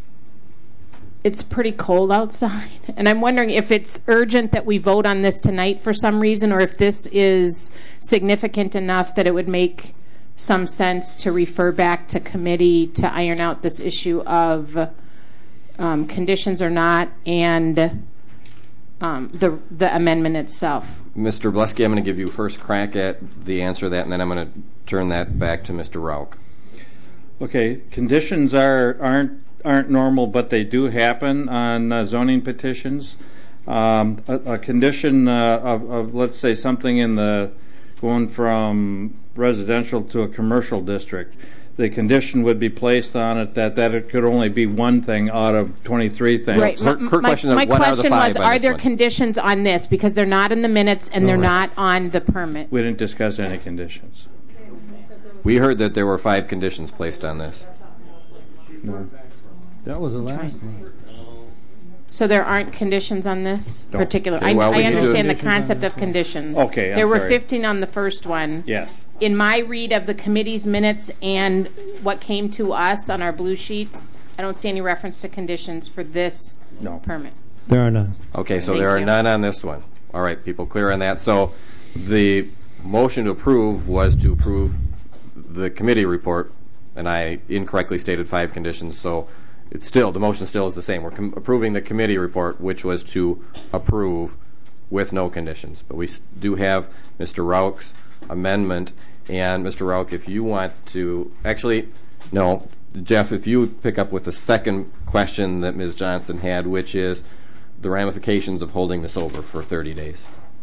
it's pretty cold outside. And I'm wondering if it's urgent that we vote on this tonight for some reason, or if this is significant enough that it would make some sense to refer back to committee to iron out this issue of um, conditions or not, and um, the the amendment itself. Mister Blesky, I'm going to give you first crack at the answer to that, and then I'm going to turn that back to Mister Rauch. Okay, conditions are aren't aren't normal, but they do happen on uh, zoning petitions. Um, a, a condition uh, of, of, let's say, something in the going from residential to a commercial district, the condition would be placed on it that, that it could only be one thing out of twenty-three things. Right. Her, her my question, my one question out of the was, five on are this there one. conditions on this? Because they're not in the minutes and No, they're right. not on the permit. We didn't discuss any conditions. We heard that there were five conditions placed on this. No. That was the last one. So there aren't conditions on this No. particular. Okay, I, well, we I can do understand the conditions on concept this of one. conditions. Okay, I'm there were sorry. fifteen on the first one. Yes. In my read of the committee's minutes and what came to us on our blue sheets, I don't see any reference to conditions for this No. permit. There are none. Okay, so Thank there are you. none on this one. All right, people clear on that. So the motion to approve was to approve the committee report, and I incorrectly stated five conditions, so it's still, the motion still is the same. We're com- approving the committee report, which was to approve with no conditions. But we s- do have Mister Rauch's amendment, and Mister Rauch, if you want to, actually, no, Jeff, if you would pick up with the second question that Miz Johnson had, which is the ramifications of holding this over for thirty days.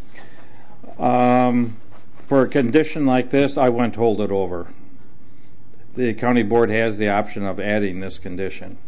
Um, for a condition like this, I wouldn't hold it over. The county board has the option of adding this condition.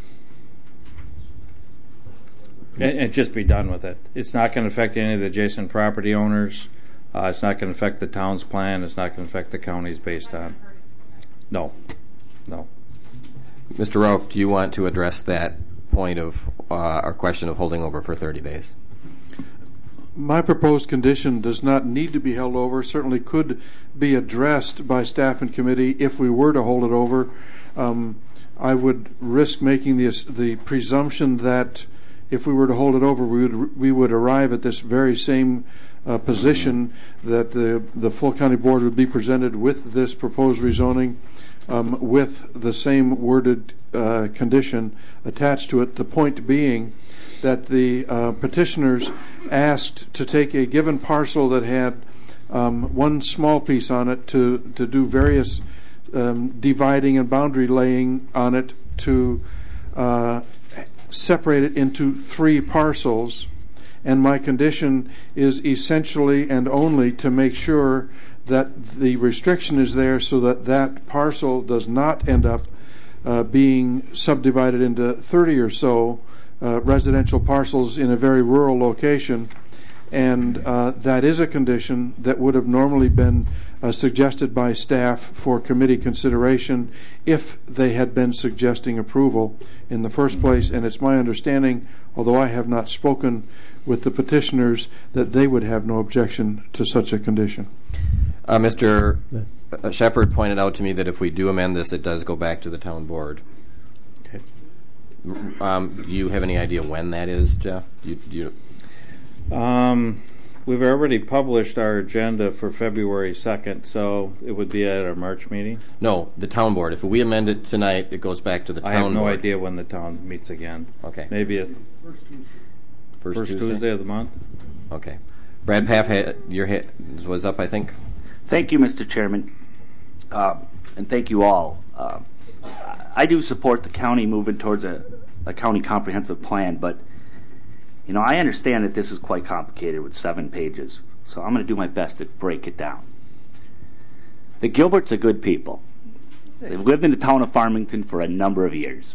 And, and just be done with it. It's not going to affect any of the adjacent property owners. Uh, it's not going to affect the town's plan. It's not going to affect the county's based on. No. No. Mister Rauch, do you want to address that point of uh, our question of holding over for thirty days? My proposed condition does not need to be held over, certainly could be addressed by staff and committee if we were to hold it over. Um, I would risk making the, the presumption that if we were to hold it over, we would, we would arrive at this very same uh, position, that the, the full county board would be presented with this proposed rezoning um, with the same worded uh, condition attached to it. The point being that the uh, petitioners asked to take a given parcel that had um, one small piece on it to, to do various um, dividing and boundary laying on it to uh, separate it into three parcels. And my condition is essentially and only to make sure that the restriction is there so that that parcel does not end up uh, being subdivided into thirty or so uh, residential parcels in a very rural location. And uh, that is a condition that would have normally been uh, suggested by staff for committee consideration if they had been suggesting approval in the first place. And it's my understanding, although I have not spoken with the petitioners, that they would have no objection to such a condition. Uh, Mister Shepard pointed out to me that if we do amend this, it does go back to the town board. Okay. Um, do you have any idea when that is, Jeff? You, you Um, we've already published our agenda for February second, so it would be at our March meeting? No, the town board. If we amend it tonight, it goes back to the town board. I have no board. idea when the town meets again. Okay. Maybe it First, first Tuesday? Tuesday of the month? Okay. Brad Paff, ha- your hit was up, I think. Thank you, Mister Chairman, uh, and thank you all. Uh, I do support the county moving towards a, a county comprehensive plan, but you know, I understand that this is quite complicated with seven pages, so I'm going to do my best to break it down. The Gilberts are good people. They've lived in the town of Farmington for a number of years.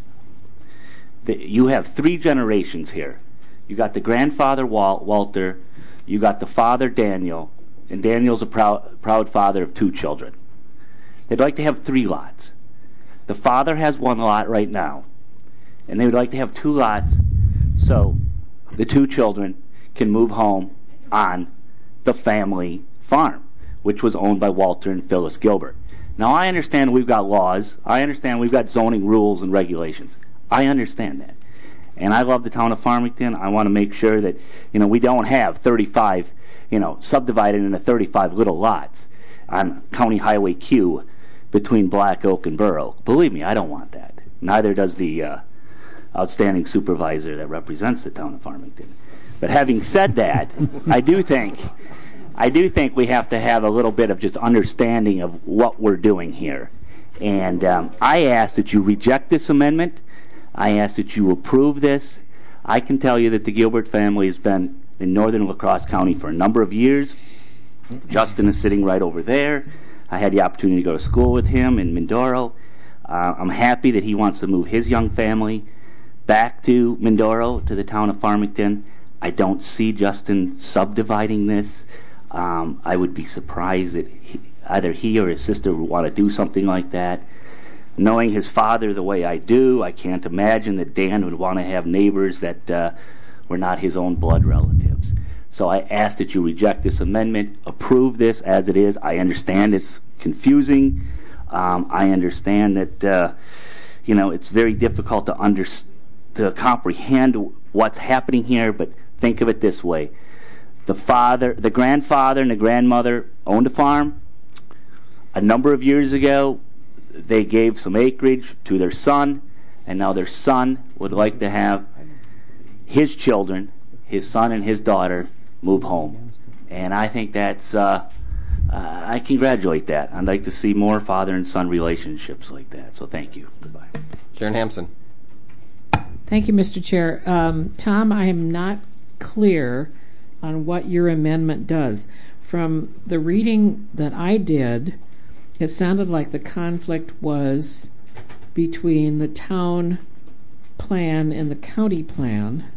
The, you have three generations here. You got the grandfather, Wal- Walter, you got the father, Daniel, and Daniel's a proud, proud father of two children. They'd like to have three lots. The father has one lot right now, and they would like to have two lots so the two children can move home on the family farm, which was owned by Walter and Phyllis Gilbert. Now, I understand we've got laws. I understand we've got zoning rules and regulations. I understand that. And I love the town of Farmington. I want to make sure that, you know, we don't have thirty-five, you know, subdivided into thirty-five little lots on County Highway Q between Black Oak and Burr Oak. Believe me, I don't want that. Neither does the uh, outstanding supervisor that represents the town of Farmington. But having said that, I do think I do think we have to have a little bit of just understanding of what we're doing here. And um, I ask that you reject this amendment. I ask that you approve this. I can tell you that the Gilbert family has been in northern La Crosse County for a number of years. Justin is sitting right over there. I had the opportunity to go to school with him in Mindoro. Uh, I'm happy that he wants to move his young family back to Mindoro, to the town of Farmington. I don't see Justin subdividing this. Um, I would be surprised that he, either he or his sister would want to do something like that. Knowing his father the way I do, I can't imagine that Dan would want to have neighbors that uh, were not his own blood relatives. So I ask that you reject this amendment, approve this as it is. I understand it's confusing. Um, I understand that uh, you know it's very difficult to under, to comprehend what's happening here. But think of it this way: the father, the grandfather, and the grandmother owned a farm. A number of years ago, they gave some acreage to their son, and now their son would like to have his children, his son and his daughter, move home. And I think that's, uh, uh, I congratulate that. I'd like to see more father and son relationships like that. So thank you. Goodbye. Sharon Hampson. Thank you, Mister Chair. Um, Tom, I am not clear on what your amendment does. From the reading that I did, it sounded like the conflict was between the town plan and the county plan,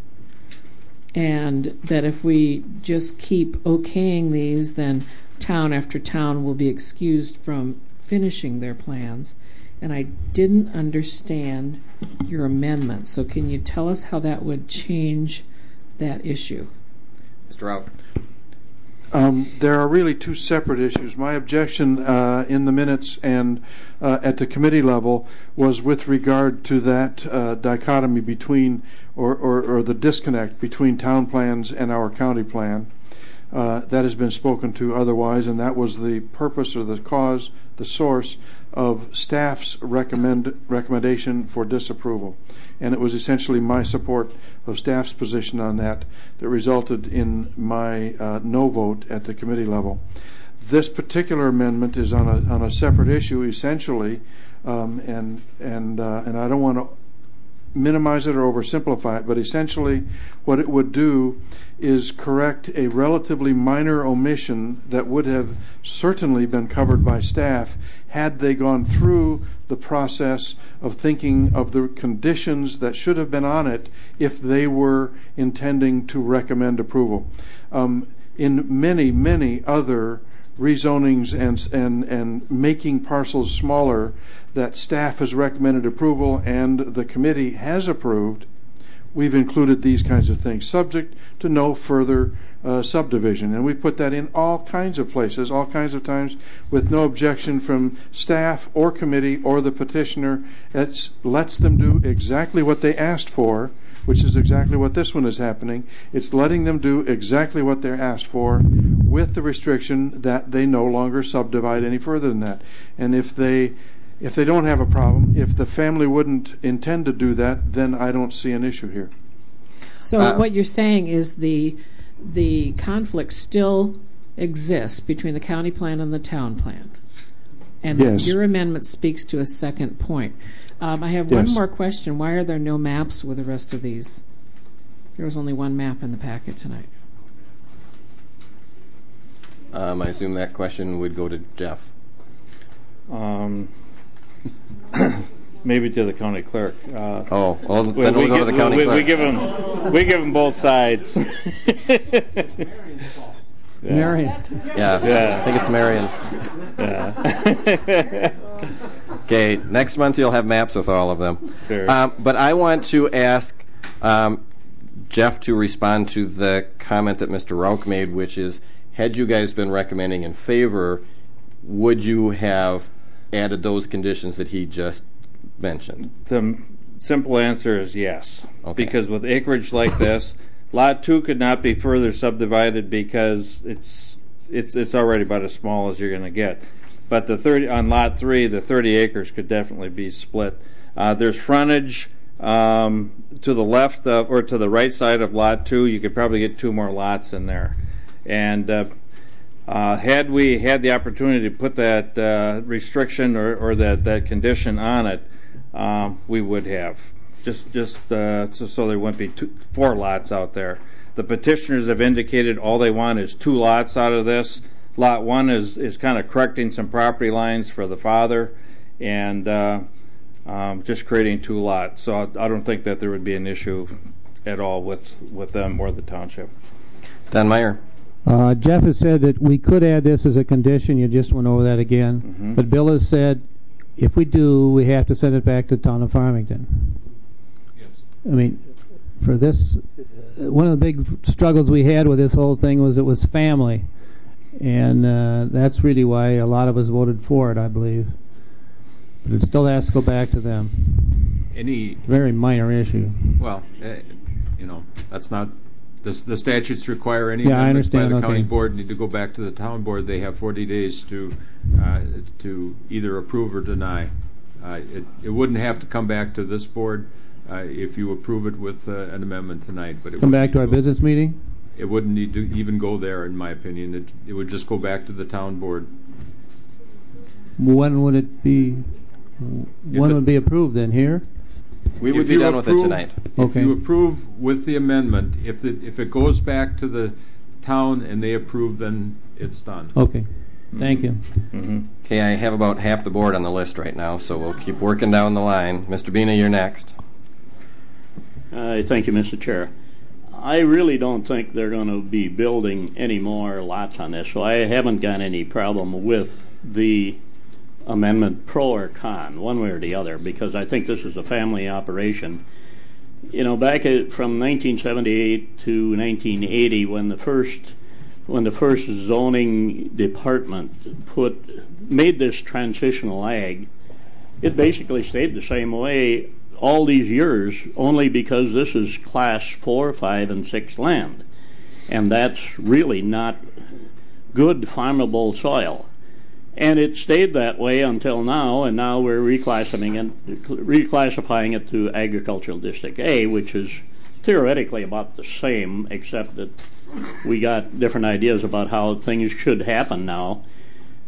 and that if we just keep okaying these, then town after town will be excused from finishing their plans. And I didn't understand your amendment. So can you tell us how that would change that issue? Mister Rauch. Um, there are really two separate issues. My objection uh, in the minutes and uh, at the committee level was with regard to that uh, dichotomy between, or, or, or the disconnect between town plans and our county plan. Uh, that has been spoken to otherwise, and that was the purpose or the cause, the source of staff's recommend recommendation for disapproval. And it was essentially my support of staff's position on that that resulted in my uh, no vote at the committee level. This particular amendment is on a on a separate issue, essentially, um, and and uh, and I don't want to minimize it or oversimplify it, but essentially what it would do is correct a relatively minor omission that would have certainly been covered by staff had they gone through the process of thinking of the conditions that should have been on it if they were intending to recommend approval. Um, in many, many other rezonings and, and, and making parcels smaller that staff has recommended approval and the committee has approved, we've included these kinds of things, subject to no further uh, subdivision. And we put that in all kinds of places, all kinds of times, with no objection from staff or committee or the petitioner. It lets them do exactly what they asked for, which is exactly what this one is happening. It's letting them do exactly what they're asked for with the restriction that they no longer subdivide any further than that. And if they if they don't have a problem, if the family wouldn't intend to do that, then I don't see an issue here. So Uh, what you're saying is the the conflict still exists between the county plan and the town plan. And Yes. your amendment speaks to a second point. Um, I have one Yes. more question. Why are there no maps with the rest of these? There was only one map in the packet tonight. Um, I assume that question would go to Jeff. Um, maybe to the county clerk. Uh, oh, well, then we'll go to the county we, clerk. We give them, we give them both sides. Yeah. Marion. Yeah, Yeah. I think it's Marion's. Yeah. Okay, next month you'll have maps with all of them. Sure. Um, but I want to ask um, Jeff to respond to the comment that Mister Rauch made, which is, had you guys been recommending in favor, would you have added those conditions that he just mentioned? The simple answer is yes. Okay. Because with acreage like this, Lot two could not be further subdivided because it's it's it's already about as small as you're going to get. But the thirty on Lot three, the thirty acres could definitely be split. Uh, there's frontage um, to the left of, or to the right side of Lot two. You could probably get two more lots in there. And uh, uh, had we had the opportunity to put that uh, restriction or, or that, that condition on it, um, we would have. Just just uh, so, so there wouldn't be two, four lots out there. The petitioners have indicated all they want is two lots out of this. Lot one is, is kind of correcting some property lines for the father and uh, um, just creating two lots. So I, I don't think that there would be an issue at all with, with them or the township. Don Meyer. Uh, Jeff has said that we could add this as a condition. You just went over that again. Mm-hmm. But Bill has said if we do, we have to send it back to the town of Farmington. Yes. I mean, for this, uh, one of the big struggles we had with this whole thing was it was family. And uh, that's really why a lot of us voted for it, I believe. But it still has to go back to them. Any very minor issue. Well, uh, you know, that's not the, the statutes require any Yeah, I amendments by the understand, county okay. board need to go back to the town board. They have forty days to uh, to either approve or deny. Uh, it it wouldn't have to come back to this board uh, if you approve it with uh, an amendment tonight. But it Come would back need to our go- business meeting? It wouldn't need to even go there, in my opinion. It it would just go back to the town board. When would it be? When it- would it be approved then? Here? We would If be you done with it approve- tonight. If Okay. you approve with the amendment, if the, if it goes back to the town and they approve, then it's done. Okay. Thank you. Mm-hmm. Okay, I have about half the board on the list right now, so we'll keep working down the line. Mister Bina, you're next. Uh, thank you, Mister Chair. I really don't think they're going to be building any more lots on this, so I haven't got any problem with the amendment, pro or con, one way or the other, because I think this is a family operation. You know, back at, from nineteen seventy-eight to nineteen eighty, when the first when the first zoning department put made this transitional ag, it basically stayed the same way all these years, only because this is class four, five, and six land, and that's really not good farmable soil. And it stayed that way until now, and now we're reclassifying it, reclassifying it to Agricultural District A, which is theoretically about the same, except that we got different ideas about how things should happen now.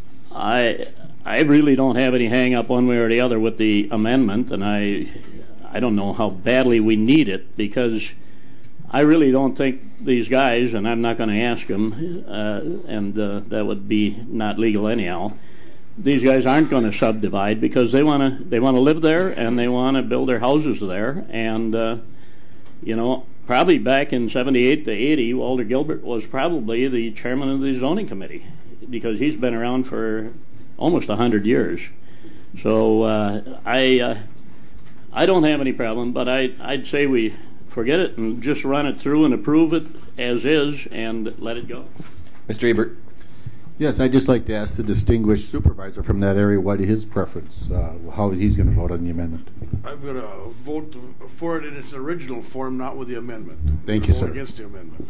I I really don't have any hang up one way or the other with the amendment, and I I don't know how badly we need it, because I really don't think these guys, and I'm not going to ask them, uh, and uh, that would be not legal anyhow. These guys aren't going to subdivide because they want to. They want to live there and they want to build their houses there. And uh, you know, probably back in seventy-eight to eighty, Walter Gilbert was probably the chairman of the zoning committee, because he's been around for almost a hundred years. So uh, I uh, I don't have any problem, but I I'd say we forget it and just run it through and approve it as is and let it go. Mister Ebert. Yes, I'd just like to ask the distinguished supervisor from that area what his preference, uh, how he's going to vote on the amendment. I'm going to vote for it in its original form, not with the amendment. Thank you, vote sir. Against the amendment.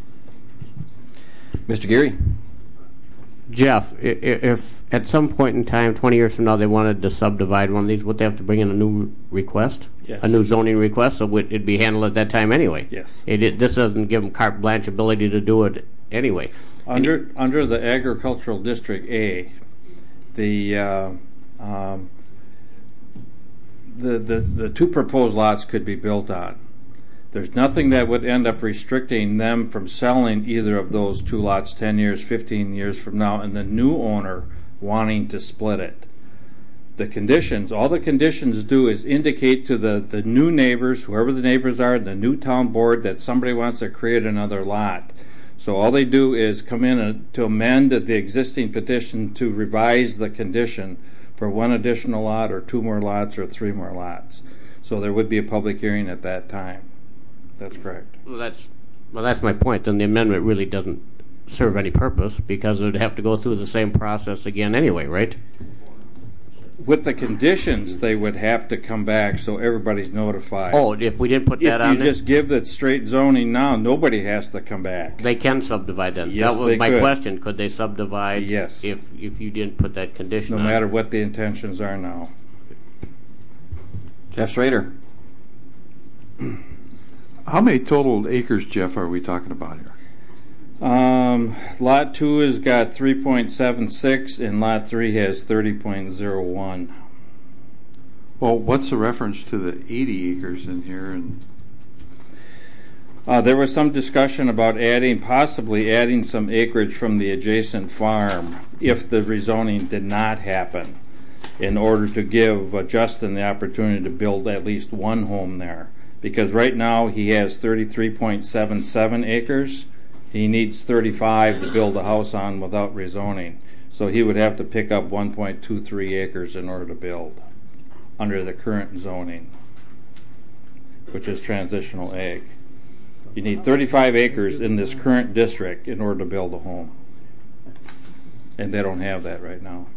Mister Geary. Jeff, i- i- if at some point in time, twenty years from now, they wanted to subdivide one of these, would they have to bring in a new request? Yes. A new zoning request, so would it be handled at that time anyway? Yes. It, it, this doesn't give them carte blanche ability to do it anyway. Under under the agricultural district A, the uh, um, the, the the two proposed lots could be built on. There's nothing that would end up restricting them from selling either of those two lots ten years, fifteen years from now, and the new owner wanting to split it. The conditions, all the conditions do is indicate to the, the new neighbors, whoever the neighbors are, the new town board, that somebody wants to create another lot. So all they do is come in and, to amend the existing petition to revise the condition for one additional lot or two more lots or three more lots. So there would be a public hearing at that time. That's correct. Well, that's well, that's my point. Then the amendment really doesn't serve any purpose, because it would have to go through the same process again anyway, right? With the conditions, they would have to come back so everybody's notified. Oh, if we didn't put that if on you there? just give the straight zoning now, nobody has to come back. They can subdivide then. Yes, that was they my could. question. Could they subdivide? Yes. If if you didn't put that condition No on? matter what the intentions are now. Jeff Schrader. How many total acres, Jeff, are we talking about here? Um, lot two has got three point seven six, and lot three has thirty point zero one. Well, what's the reference to the eighty acres in here? And Uh, there was some discussion about adding, possibly adding some acreage from the adjacent farm if the rezoning did not happen, in order to give uh, Justin the opportunity to build at least one home there. Because right now he has thirty-three point seven seven acres. He needs thirty-five to build a house on without rezoning. So he would have to pick up one point two three acres in order to build under the current zoning, which is transitional ag. You need thirty-five acres in this current district in order to build a home. And they don't have that right now.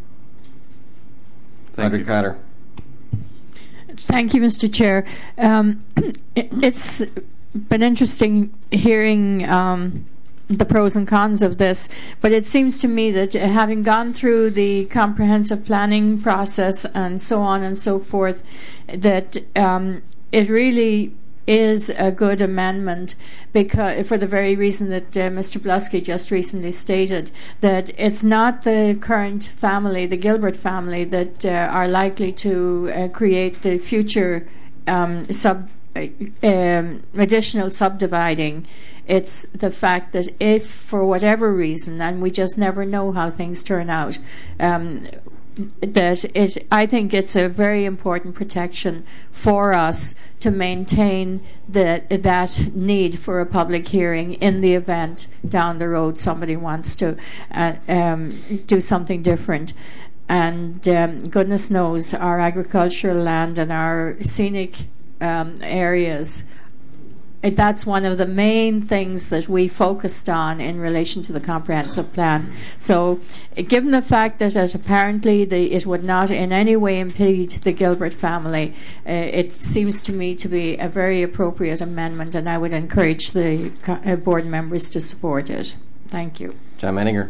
Thank you, Cotter. Thank you, Mister Chair. Um, it, it's been interesting hearing um, the pros and cons of this, but it seems to me that having gone through the comprehensive planning process and so on and so forth, that um, it really is a good amendment, because for the very reason that uh, Mister Blusky just recently stated, that it's not the current family, the Gilbert family, that uh, are likely to uh, create the future um, sub uh, um, additional subdividing. It's the fact that if, for whatever reason, and we just never know how things turn out, um, that it, I think it's a very important protection for us to maintain the, that need for a public hearing in the event down the road somebody wants to uh, um, do something different. And um, goodness knows our agricultural land and our scenic um, areas, that's one of the main things that we focused on in relation to the comprehensive plan. So, given the fact that it apparently the, it would not in any way impede the Gilbert family, uh, it seems to me to be a very appropriate amendment, and I would encourage the co- uh, board members to support it. Thank you. John Menninger.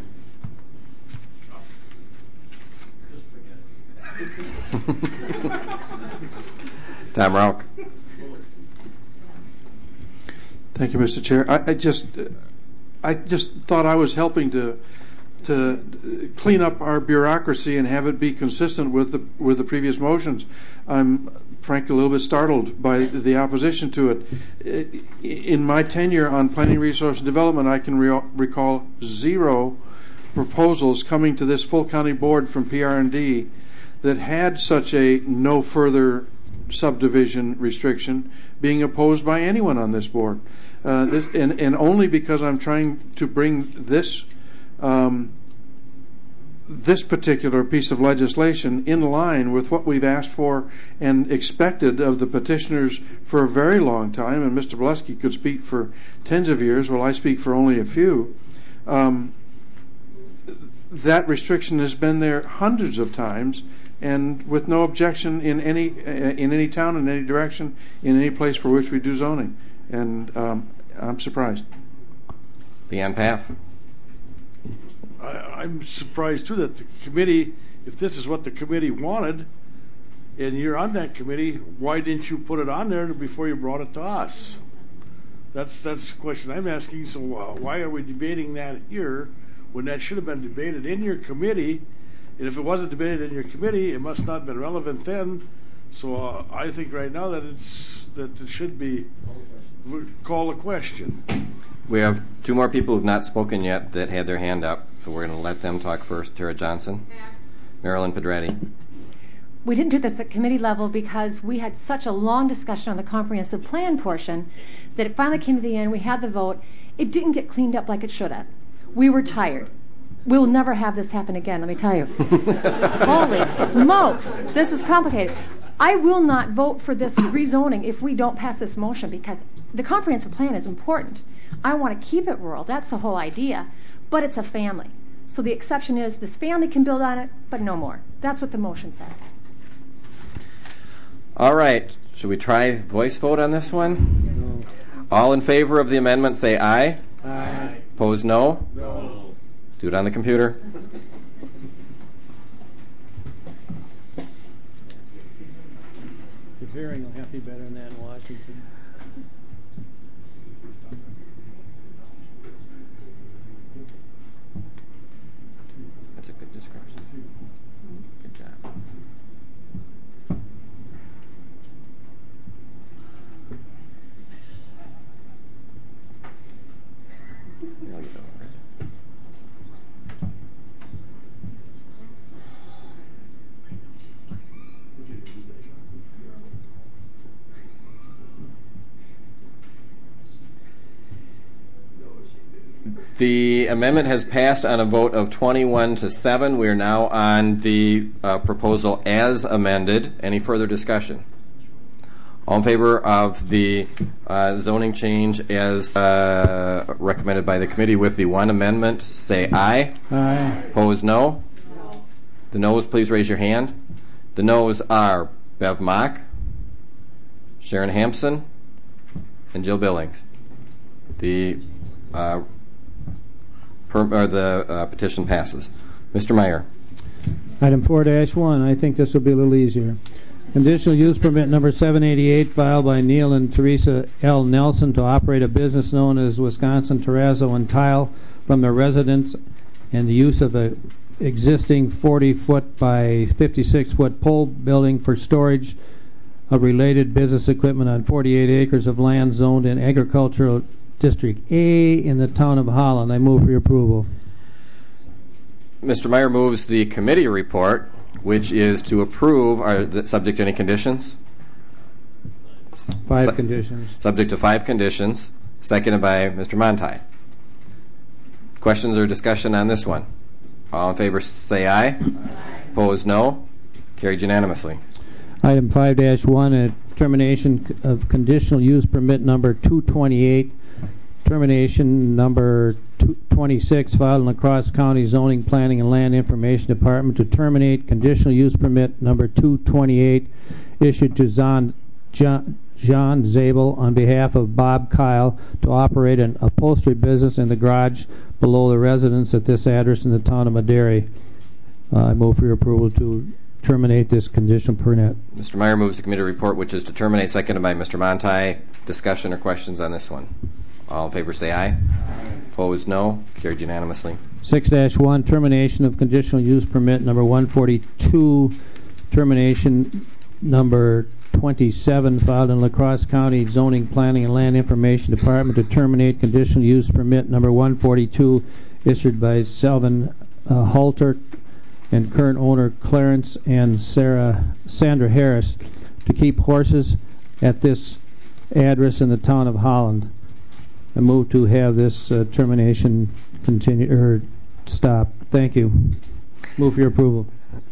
Tom Rauch. Thank you, Mister Chair. I, I just, I just thought I was helping to, to clean up our bureaucracy and have it be consistent with the with the previous motions. I'm frankly, a little bit startled by the opposition to it. In my tenure on planning, resource, and development, I can re- recall zero proposals coming to this full county board from P R and D that had such a no further subdivision restriction being opposed by anyone on this board. Uh, this, and, and only because I'm trying to bring this um, this particular piece of legislation in line with what we've asked for and expected of the petitioners for a very long time, and Mister Bileski could speak for tens of years, while I speak for only a few. Um, that restriction has been there hundreds of times, and with no objection in any uh, in any town, in any direction, in any place for which we do zoning. And um, I'm surprised. Leanne Paff. I, I'm surprised too that the committee, if this is what the committee wanted, and you're on that committee, why didn't you put it on there before you brought it to us? That's that's the question I'm asking. So uh, why are we debating that here when that should have been debated in your committee? And if it wasn't debated in your committee, it must not have been relevant then. So uh, I think right now that it's that it should be call a question. We have two more people who've not spoken yet that had their hand up, so we're going to let them talk first. Tara Johnson. Yes. Marilyn Pedretti. We didn't do this at committee level because we had such a long discussion on the comprehensive plan portion that it finally came to the end. We had the vote. It didn't get cleaned up like it should have. We were tired. We'll never have this happen again, let me tell you. Holy smokes, this is complicated. I will not vote for this rezoning if we don't pass this motion because the comprehensive plan is important. I want to keep it rural. That's the whole idea. But it's a family. So the exception is this family can build on it, but no more. That's what the motion says. All right. Should we try voice vote on this one? No. All in favor of the amendment say aye. Aye. Opposed no? No. Do it on the computer. Your hearing will have to be better than that in Washington. That's a good description. Good job. The amendment has passed on a vote of twenty-one to seven. We are now on the uh, proposal as amended. Any further discussion? All in favor of the uh, zoning change as uh, recommended by the committee with the one amendment, say aye. Aye. Opposed, no? No. The noes, please raise your hand. The noes are Bev Mock, Sharon Hampson, and Jill Billings. The uh, per, or the uh, petition passes. Mister Meyer. Item four dash one. I think this will be a little easier. Conditional use permit number seven eighty-eight filed by Neil and Teresa L. Nelson to operate a business known as Wisconsin Terrazzo and Tile from their residence and the use of a existing forty foot by fifty-six foot pole building for storage of related business equipment on forty-eight acres of land zoned in agricultural district A in the town of Holland. I move for your approval. Mister Meyer moves the committee report, which is to approve, are the, subject to any conditions? Five Su- conditions. Subject to five conditions, seconded by Mister Monti. Questions or discussion on this one? All in favor say aye. Aye. Opposed no. Carried unanimously. Item five dash one, a termination of conditional use permit number two twenty-eight, termination number two twenty-six filed in La Crosse County Zoning, Planning, and Land Information Department to terminate conditional use permit number two twenty-eight issued to Zon, John, John Zabel on behalf of Bob Kyle to operate an upholstery business in the garage below the residence at this address in the town of Madera. Uh, I move for your approval to terminate this conditional permit. Mister Meyer moves the committee report, which is to terminate, seconded by Mister Monti. Discussion or questions on this one? All in favor say aye. Aye. Opposed no. Carried unanimously. six dash one, termination of conditional use permit number one forty-two, termination number twenty-seven filed in La Crosse County Zoning, Planning, and Land Information Department to terminate conditional use permit number one forty-two issued by Selvin uh, Halter and current owner Clarence and Sarah Sandra Harris to keep horses at this address in the town of Holland. I move to have this uh, termination continue or stop. Thank you. Move for your approval.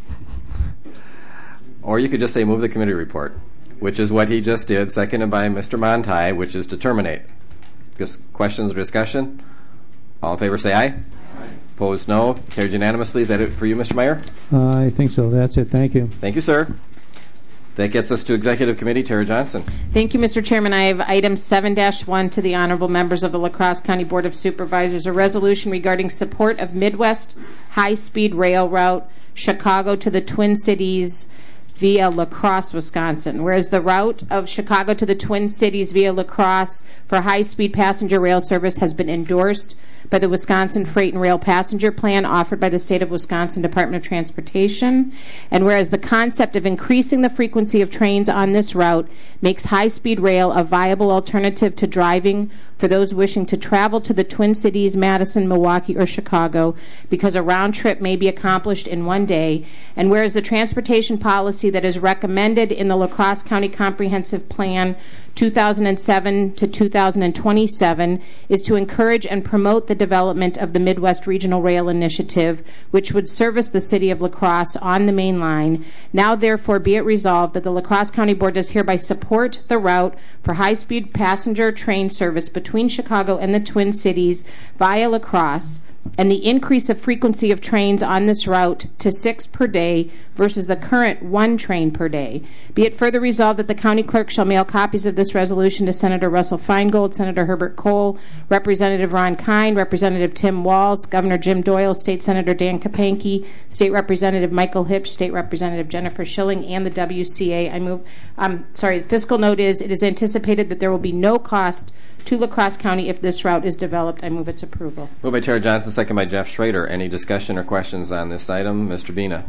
Or you could just say move the committee report, which is what he just did, seconded by Mister Monti, which is to terminate. Just questions or discussion? All in favor say aye. Aye. Opposed no. Carried unanimously. Is that it for you, Mister Meyer? Uh, I think so. That's it. Thank you. Thank you, sir. That gets us to Executive Committee. Tara Johnson. Thank you, Mister Chairman. I have item seven dash one to the honorable members of the La Crosse County Board of Supervisors, a resolution regarding support of Midwest high-speed rail route Chicago to the Twin Cities via La Crosse, Wisconsin. Whereas the route of Chicago to the Twin Cities via La Crosse for high-speed passenger rail service has been endorsed by the Wisconsin Freight and Rail Passenger Plan offered by the State of Wisconsin Department of Transportation. And whereas the concept of increasing the frequency of trains on this route makes high-speed rail a viable alternative to driving for those wishing to travel to the Twin Cities, Madison, Milwaukee, or Chicago, because a round trip may be accomplished in one day. And whereas the transportation policy that is recommended in the La Crosse County Comprehensive Plan two thousand seven to two thousand twenty-seven is to encourage and promote the development of the Midwest Regional Rail Initiative, which would service the city of La Crosse on the main line. Now, therefore, be it resolved that the La Crosse County Board does hereby support the route for high-speed passenger train service between Chicago and the Twin Cities via La Crosse, and the increase of frequency of trains on this route to six per day versus the current one train per day. Be it further resolved that the county clerk shall mail copies of this resolution to Senator Russell Feingold, Senator Herbert Cole, Representative Ron Kine, Representative Tim Walz, Governor Jim Doyle, State Senator Dan Kapanke, State Representative Michael Hipsch, State Representative Jennifer Schilling, and the W C A. I move. Um, sorry. The fiscal note is: it is anticipated that there will be no cost to La Crosse County if this route is developed. I move its approval. Moved by Tara Johnson, second by Jeff Schrader. Any discussion or questions on this item? Mister Bina.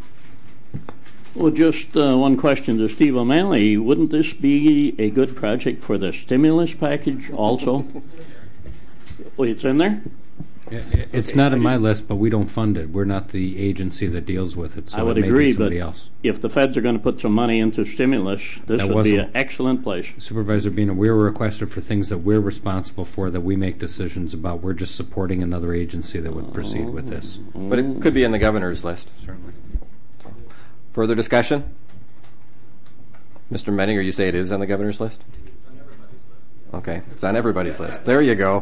Well, just uh, one question to Steve O'Malley. Wouldn't this be a good project for the stimulus package also? Well, it's in there? It's Okay. not on my list, but we don't fund it. We're not the agency that deals with it, so I would it may agree, be but somebody else. if the feds are going to put some money into stimulus, this That would be wasn't- an excellent place. Supervisor Bina, we were requested for things that we're responsible for, that we make decisions about. We're just supporting another agency that would proceed with this. But it could be in the governor's list. Certainly. Further discussion? Mister Menninger, you say it is on the governor's list? Okay, it's on everybody's list. There you go.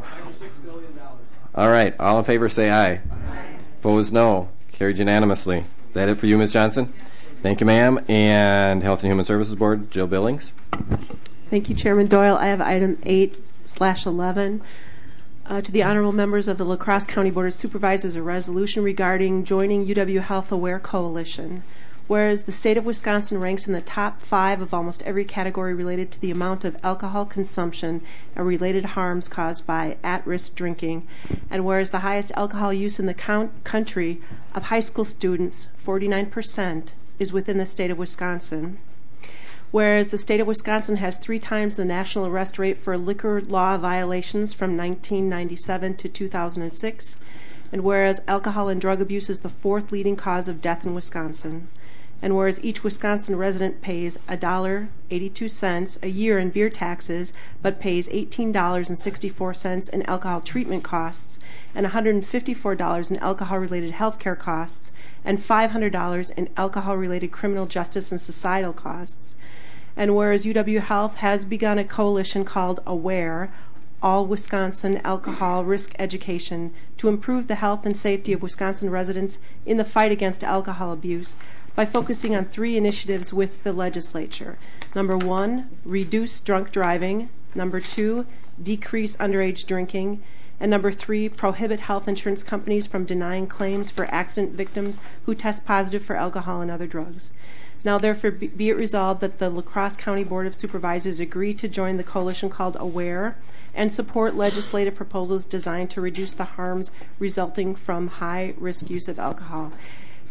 All right, all in favor say aye. Aye. Opposed no. Carried unanimously. Is that it for you, Miz Johnson? Thank you, ma'am. And Health and Human Services Board, Jill Billings. Thank you, Chairman Doyle. I have item eight slash eleven. Uh, to the honorable members of the La Crosse County Board of Supervisors, a resolution regarding joining U W Health Aware Coalition. Whereas the state of Wisconsin ranks in the top five of almost every category related to the amount of alcohol consumption and related harms caused by at-risk drinking, and whereas the highest alcohol use in the count- country of high school students, forty-nine percent, is within the state of Wisconsin. Whereas the state of Wisconsin has three times the national arrest rate for liquor law violations from nineteen ninety-seven to two thousand six, and whereas alcohol and drug abuse is the fourth leading cause of death in Wisconsin. And whereas each Wisconsin resident pays one dollar and eighty-two cents a year in beer taxes, but pays eighteen dollars and sixty-four cents in alcohol treatment costs, and one hundred fifty-four dollars in alcohol-related health care costs, and five hundred dollars in alcohol-related criminal justice and societal costs. And whereas U W Health has begun a coalition called AWARE, All Wisconsin Alcohol Risk Education, to improve the health and safety of Wisconsin residents in the fight against alcohol abuse, by focusing on three initiatives with the legislature. Number one, reduce drunk driving. Number two, decrease underage drinking. And number three, prohibit health insurance companies from denying claims for accident victims who test positive for alcohol and other drugs. Now, therefore, be it resolved that the La Crosse County Board of Supervisors agree to join the coalition called AWARE and support legislative proposals designed to reduce the harms resulting from high-risk use of alcohol.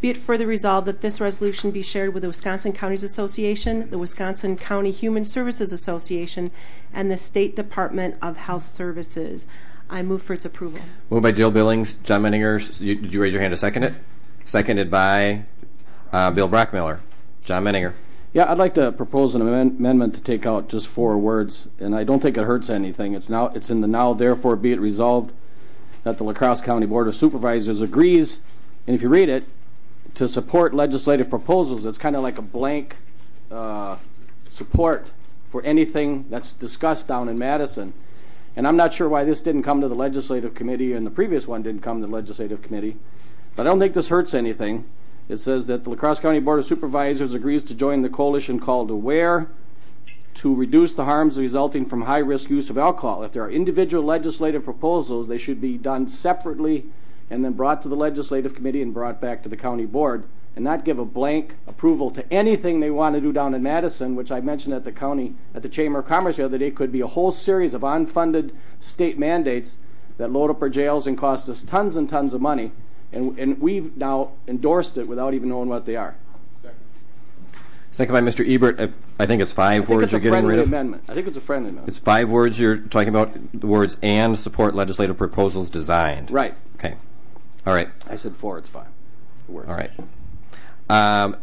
Be it further resolved that this resolution be shared with the Wisconsin Counties Association, the Wisconsin County Human Services Association, and the State Department of Health Services. I move for its approval. Moved by Jill Billings. John Menninger, you, did you raise your hand to second it? Seconded by uh, Bill Brockmiller. John Menninger. Yeah, I'd like to propose an amend- amendment to take out just four words, and I don't think it hurts anything. It's now it's in the now, therefore be it resolved that the La Crosse County Board of Supervisors agrees, and if you read it, to support legislative proposals. It's kind of like a blank uh, support for anything that's discussed down in Madison. And I'm not sure why this didn't come to the legislative committee and the previous one didn't come to the legislative committee, but I don't think this hurts anything. It says that the La Crosse County Board of Supervisors agrees to join the coalition called AWARE to reduce the harms resulting from high-risk use of alcohol. If there are individual legislative proposals, they should be done separately and then brought to the legislative committee and brought back to the county board, and not give a blank approval to anything they want to do down in Madison, which I mentioned at the county, at the Chamber of Commerce the other day, could be a whole series of unfunded state mandates that load up our jails and cost us tons and tons of money, and, and we've now endorsed it without even knowing what they are. Second by Mister Ebert. If, I think it's five I think words it's you're getting rid of. Amendment. I think it's a friendly amendment. It's five words you're talking about, the words and support legislative proposals designed. Right. Okay. All right. I said four, it's fine. It works. All right. Um,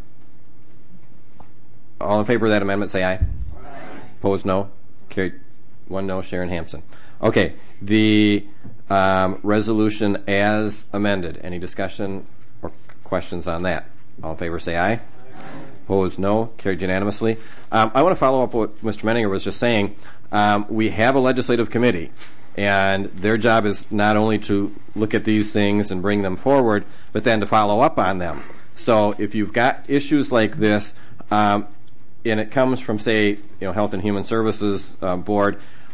all in favor of that amendment, say aye. Aye. Opposed, no. Carried. One no, Sharon Hampson. Okay. The um, resolution as amended. Any discussion or questions on that? All in favor, say aye. Aye. Opposed, no. Carried unanimously. Um, I want to follow up what Mister Menninger was just saying. Um, we have a legislative committee, and their job is not only to look at these things and bring them forward, but then to follow up on them. So if you've got issues like this, um, and it comes from, say, you know, Health and Human Services uh, Board,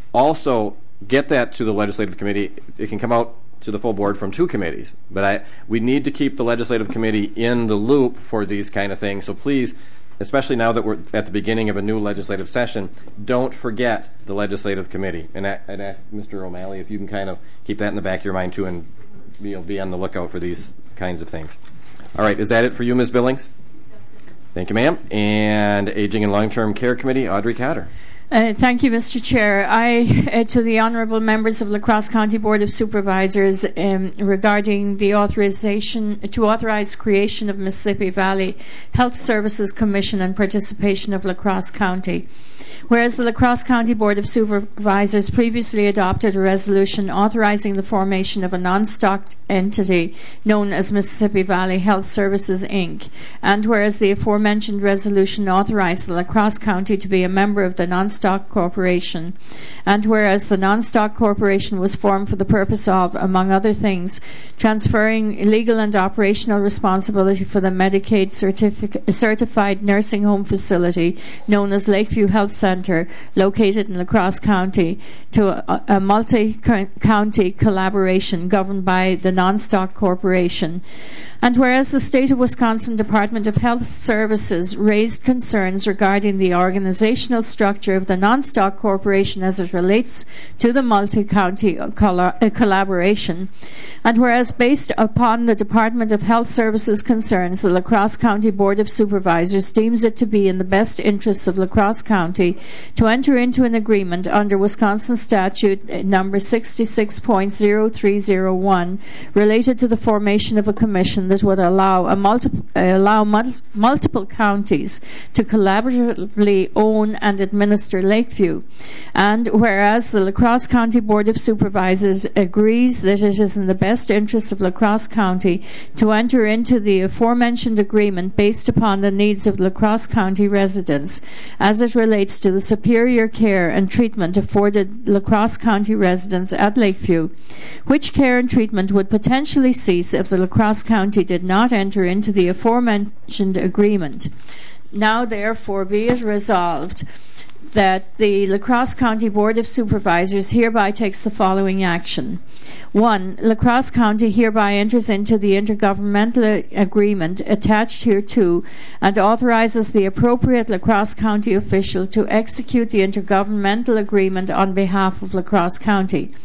also get that to the legislative committee. It can come out to the full board from two committees. But I, we need to keep the legislative committee in the loop for these kind of things. So please, especially now that we're at the beginning of a new legislative session, don't forget the legislative committee. And I, I'd ask Mister O'Malley if you can kind of keep that in the back of your mind, too, and you'll be on the lookout for these kinds of things. All right, is that it for you, Miz Billings? Thank you, ma'am. And Aging and Long-Term Care Committee, Audrey Cotter. Uh, thank you, Mister Chair. I, uh, to the honourable members of La Crosse County Board of Supervisors, um, regarding the authorization to authorize creation of Mississippi Valley Health Services Commission and participation of La Crosse County. Whereas the La Crosse County Board of Supervisors previously adopted a resolution authorizing the formation of a non-stock entity known as Mississippi Valley Health Services, Incorporated, and whereas the aforementioned resolution authorized the La Crosse County to be a member of the non-stock corporation, and whereas the non-stock corporation was formed for the purpose of, among other things, transferring legal and operational responsibility for the Medicaid certific- certified nursing home facility known as Lakeview Health Center, located in La Crosse County, to a, a multi-county collaboration governed by the non-stock corporation. And whereas the State of Wisconsin Department of Health Services raised concerns regarding the organizational structure of the non-stock corporation as it relates to the multi-county colla- uh, collaboration, and whereas based upon the Department of Health Services concerns, the La Crosse County Board of Supervisors deems it to be in the best interests of La Crosse County to enter into an agreement under Wisconsin Statute number sixty-six point zero three zero one related to the formation of a commission that would allow a multi- allow mul- multiple counties to collaboratively own and administer Lakeview. And whereas the La Crosse County Board of Supervisors agrees that it is in the best interest of La Crosse County to enter into the aforementioned agreement based upon the needs of La Crosse County residents as it relates to the superior care and treatment afforded La Crosse County residents at Lakeview, which care and treatment would potentially cease if the La Crosse County did not enter into the aforementioned agreement. Now, therefore, be it resolved that the La Crosse County Board of Supervisors hereby takes the following action. One, La Crosse County hereby enters into the intergovernmental agreement attached hereto and authorizes the appropriate La Crosse County official to execute the intergovernmental agreement on behalf of La Crosse County.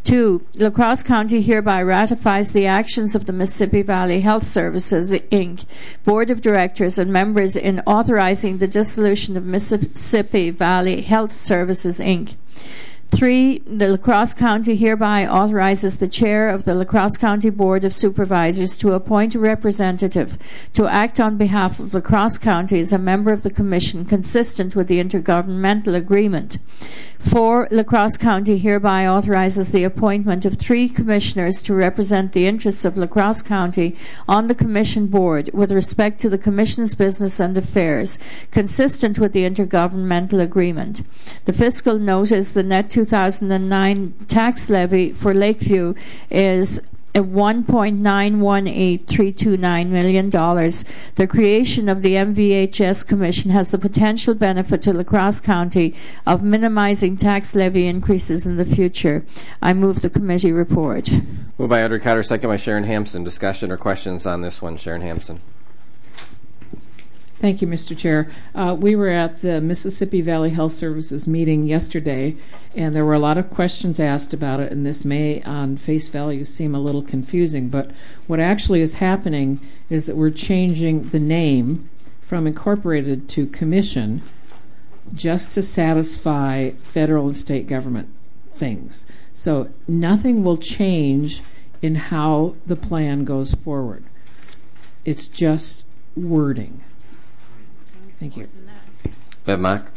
Two, La Crosse County hereby ratifies the actions of the Mississippi Valley Health Services, Incorporated Board of Directors and members in authorizing the dissolution of Mississippi Valley Health Services, Incorporated. Three, the La Crosse County hereby authorizes the chair of the La Crosse County Board of Supervisors to appoint a representative to act on behalf of La Crosse County as a member of the commission consistent with the intergovernmental agreement. Four, La Crosse County hereby authorizes the appointment of three commissioners to represent the interests of La Crosse County on the commission board with respect to the commission's business and affairs, consistent with the intergovernmental agreement. The fiscal notice, the net two thousand nine tax levy for Lakeview is one point nine one eight three two nine million dollars. The creation of the M V H S Commission has the potential benefit to La Crosse County of minimizing tax levy increases in the future. I move the committee report. Moved by Audrey Cotter, second by Sharon Hampson. Discussion or questions on this one? Sharon Hampson. Thank you, Mister Chair. Uh, we were at the Mississippi Valley Health Services meeting yesterday, and there were a lot of questions asked about it, and this may, on face value, seem a little confusing, but what actually is happening is that we're changing the name from incorporated to commission just to satisfy federal and state government things. So nothing will change in how the plan goes forward. It's just wording. Thank you. Bev Mock.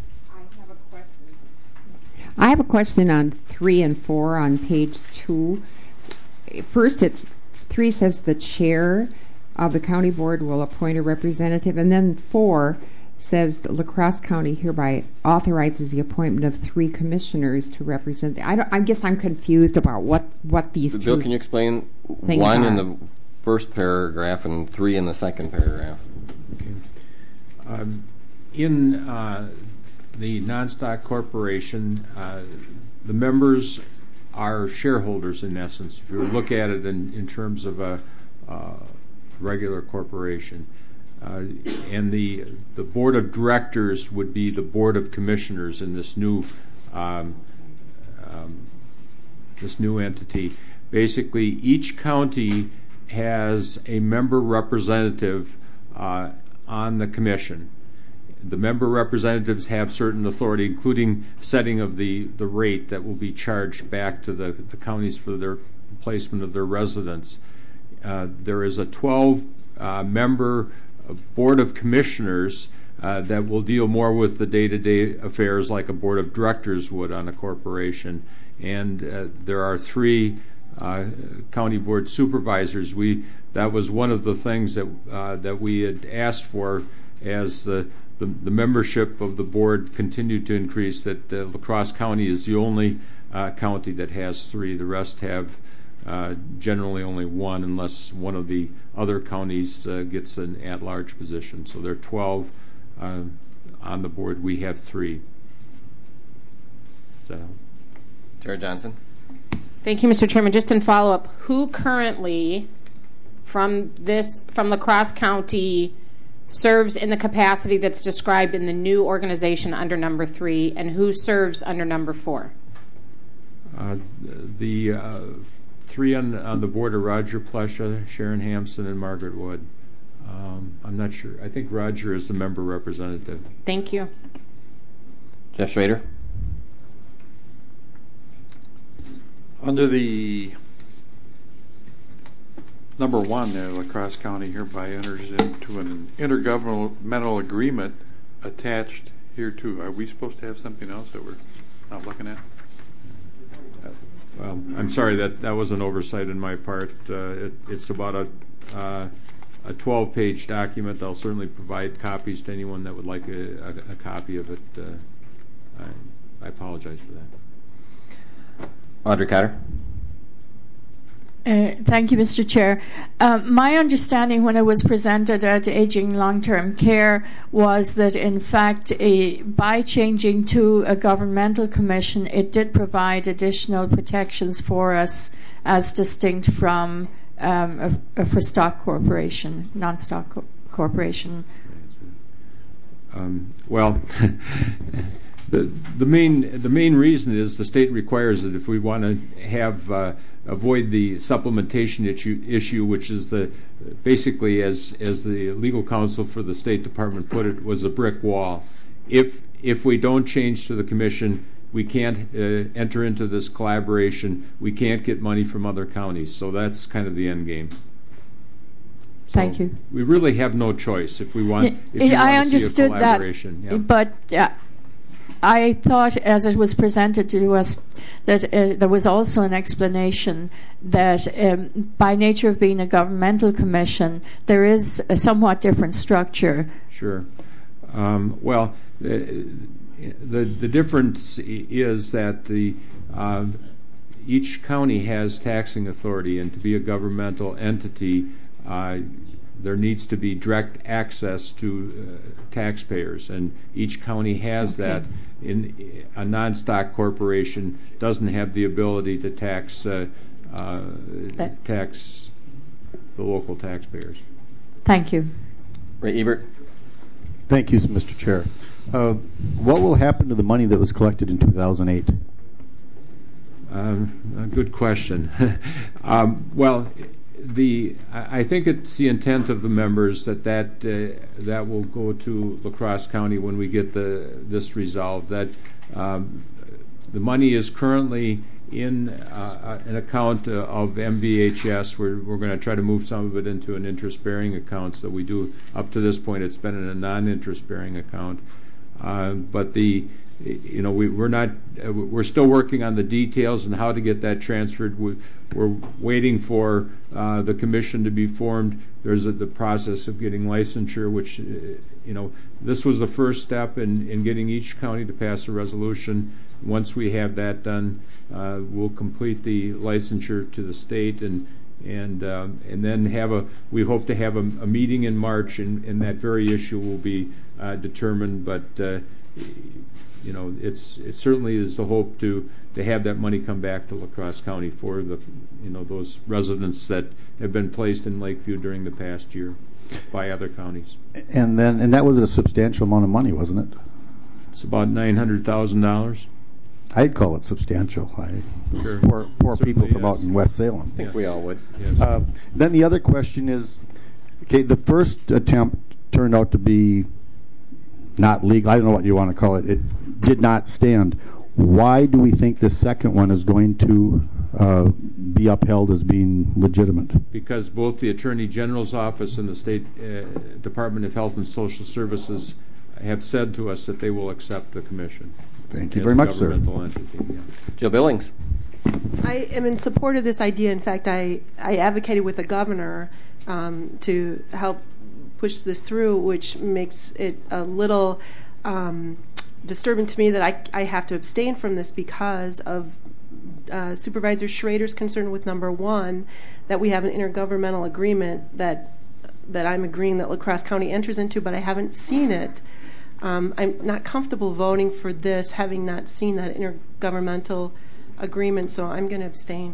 I have a question on three and four on page two. First, it's three says the chair of the county board will appoint a representative, and then four says that La Crosse County hereby authorizes the appointment of three commissioners to represent. The, I, don't, I guess I'm confused about what what these Bill, two can you explain things one are. in the first paragraph and three in the second paragraph? Um, in uh, the non-stock corporation, uh, the members are shareholders in essence, if you look at it in, in terms of a uh, regular corporation. Uh, and the the board of directors would be the board of commissioners in this new um, um, this new entity. Basically, each county has a member representative uh, on the commission. The member representatives have certain authority, including setting of the, the rate that will be charged back to the, the counties for their placement of their residents. Uh, there is a twelve-member uh, board of commissioners uh, that will deal more with the day-to-day affairs like a board of directors would on a corporation. And uh, there are three uh, county board supervisors. We that was one of the things that uh, that we had asked for as the The, the membership of the board continued to increase, that uh, La Crosse County is the only uh, county that has three. The rest have uh, generally only one, unless one of the other counties uh, gets an at-large position. So there are twelve uh, on the board. We have three. Does that help? Tara Johnson. Thank you, Mister Chairman. Just in follow-up, who currently from this, from La Crosse County, serves in the capacity that's described in the new organization under number three, and who serves under number four? Uh, the uh, three on, on the board are Roger Plesha, Sharon Hampson, and Margaret Wood. Um, I'm not sure. I think Roger is the member representative. Thank you. Jeff Schrader. Under the number one, uh, La Crosse County hereby enters into an intergovernmental agreement attached here too. Are we supposed to have something else that we're not looking at? Uh, well, I'm sorry, that that was an oversight on my part. Uh, it, it's about a uh, a twelve-page document. I'll certainly provide copies to anyone that would like a, a, a copy of it. Uh, I, I apologize for that. Audrey Cotter. Uh, thank you, Mister Chair. Uh, my understanding when it was presented at Aging Long-Term Care was that, in fact, a, by changing to a governmental commission, it did provide additional protections for us as distinct from um, a, a for stock corporation, non-stock co- corporation. Um, well, The, the main the main reason is the state requires that if we want to have uh, avoid the supplementation issue, issue, which is the basically as as the legal counsel for the State Department put it, was a brick wall. If if we don't change to the commission, we can't uh, enter into this collaboration. We can't get money from other counties. So that's kind of the end game. So Thank you. We really have no choice if we want. Yeah, if you I want to see a understood that, collaboration. Yeah. but uh, I thought, as it was presented to us, that uh, there was also an explanation that, um, by nature of being a governmental commission, there is a somewhat different structure. Sure. Um, well, uh, the the difference is that the uh, each county has taxing authority, and to be a governmental entity, uh, there needs to be direct access to uh, taxpayers, and each county has okay. that. In a non-stock corporation doesn't have the ability to tax uh, uh, tax the local taxpayers. Thank you. Ray Ebert. Thank you, Mister Chair. Uh, what will happen to the money that was collected in two thousand eight? Um, a good question. um, well, the I think it's the intent of the members that that uh, that will go to La Crosse County when we get the this resolved. That um, the money is currently in uh, an account uh, of M V H S. We're we're going to try to move some of it into an interest-bearing account. So we do up to this point, it's been in a non-interest-bearing account. Uh, but the you know we we're not uh, we're still working on the details and how to get that transferred. We, we're waiting for uh, the commission to be formed. There's a, the process of getting licensure, which uh, you know this was the first step in, in getting each county to pass a resolution. Once we have that done, uh, we'll complete the licensure to the state and and um, and then have a we hope to have a, a meeting in March, and, and that very issue will be uh, determined. But uh, you know, it's it certainly is the hope to to have that money come back to La Crosse County for the you know those residents that have been placed in Lakeview during the past year by other counties. And then and that was a substantial amount of money, wasn't it? It's about nine hundred thousand dollars. I'd call it substantial. I, sure. Poor, poor people from yes. out in West Salem. I think yes. we all would. Yes. Uh, then the other question is, okay, the first attempt turned out to be not legal. I don't know what you want to call it. It did not stand. Why do we think the second one is going to uh, be upheld as being legitimate? Because both the Attorney General's office and the State uh, Department of Health and Social Services have said to us that they will accept the commission. Thank you very much, sir. Entity, yeah. Jill Billings. I am in support of this idea. In fact, I, I advocated with the governor um, to help push this through, which makes it a little um, disturbing to me that I, I have to abstain from this because of uh, Supervisor Schrader's concern with number one, that we have an intergovernmental agreement that that I'm agreeing that La Crosse County enters into, but I haven't seen it. Um, I'm not comfortable voting for this, having not seen that intergovernmental agreement, so I'm going to abstain.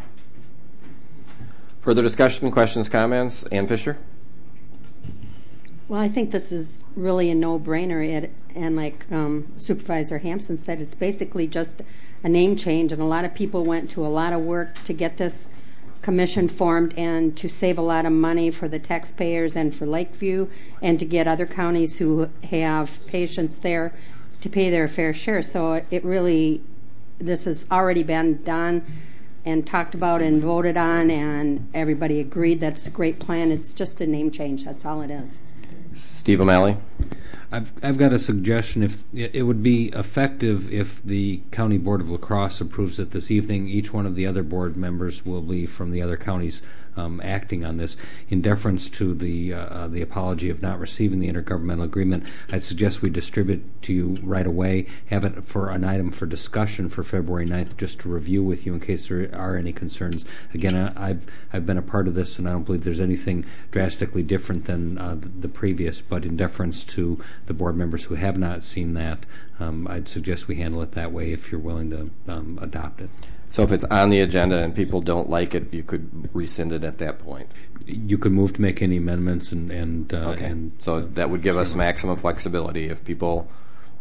Further discussion, questions, comments? Ann Fisher? Well, I think this is really a no-brainer, It, and like um, Supervisor Hampson said, it's basically just a name change, and a lot of people went to a lot of work to get this commission formed and to save a lot of money for the taxpayers and for Lakeview and to get other counties who have patients there to pay their fair share. So it really, this has already been done and talked about and voted on, and everybody agreed that's a great plan. It's just a name change. That's all it is. Steve O'Malley. I've I've got a suggestion. If it would be effective if the County Board of La Crosse approves it this evening, each one of the other board members will be from the other counties um, acting on this. In deference to the uh, uh, the apology of not receiving the intergovernmental agreement, I'd suggest we distribute to you right away, have it for an item for discussion for February ninth, just to review with you in case there are any concerns. Again, I've I've been a part of this, and I don't believe there's anything drastically different than uh, the, the previous, but in deference to the board members who have not seen that, um, I'd suggest we handle it that way if you're willing to um, adopt it. So if it's on the agenda and people don't like it, you could rescind it at that point? You could move to make any amendments and... and uh, okay. And, so that would give us maximum flexibility. If people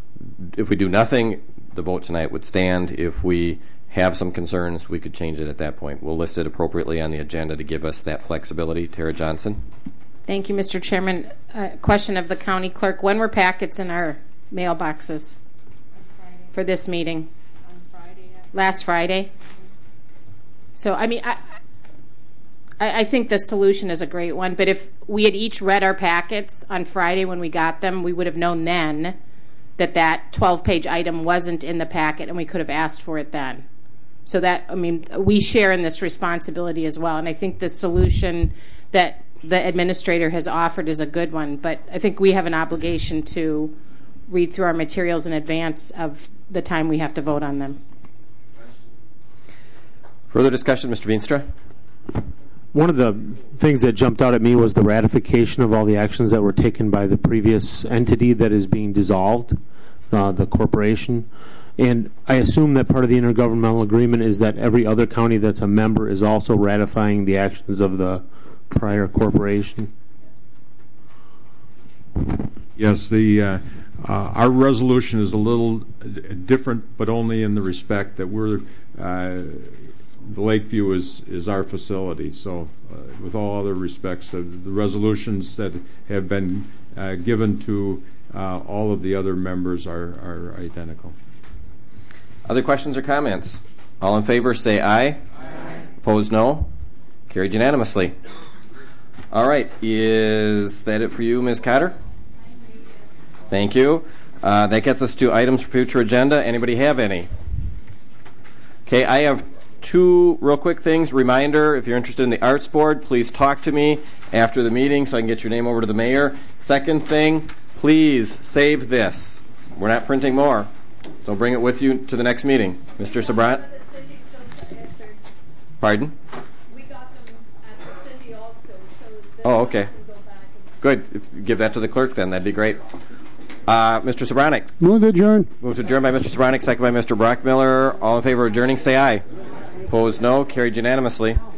if we do nothing, the vote tonight would stand. If we have some concerns, we could change it at that point. We'll list it appropriately on the agenda to give us that flexibility. Tara Johnson. Thank you, Mister Chairman. Uh, question of the county clerk. When were packets in our mailboxes for this meeting? On Friday. Last Friday? So, I mean, I, I, I think the solution is a great one, but if we had each read our packets on Friday when we got them, we would have known then that that twelve-page item wasn't in the packet, and we could have asked for it then. So that, I mean, we share in this responsibility as well, and I think the solution that the administrator has offered is a good one, but I think we have an obligation to read through our materials in advance of the time we have to vote on them. Further discussion, Mister Veenstra? One of the things that jumped out at me was the ratification of all the actions that were taken by the previous entity that is being dissolved, uh, the corporation. And I assume that part of the intergovernmental agreement is that every other county that's a member is also ratifying the actions of the prior corporation. Yes, the uh, uh, our resolution is a little different, but only in the respect that we're uh, the Lakeview is is our facility. So, uh, with all other respects, uh, the resolutions that have been uh, given to uh, all of the other members are are identical. Other questions or comments? All in favor, say aye. Aye. Opposed, no. Carried unanimously. All right. Is that it for you, Miz Cotter? Thank you. Uh, that gets us to items for future agenda. Anybody have any? Okay, I have two real quick things. Reminder, if you're interested in the Arts Board, please talk to me after the meeting so I can get your name over to the mayor. Second thing, please save this. We're not printing more, so bring it with you to the next meeting. Mister Sabrant? Pardon? We got them at the city also, so Oh, okay. Good. If you give that to the clerk, then that'd be great. Uh, Mister Sobranic. Move to adjourn. Move to adjourn by Mister Sobranic, second by Mister Brockmiller. All in favor of adjourning, say aye. Opposed, no. Carried unanimously.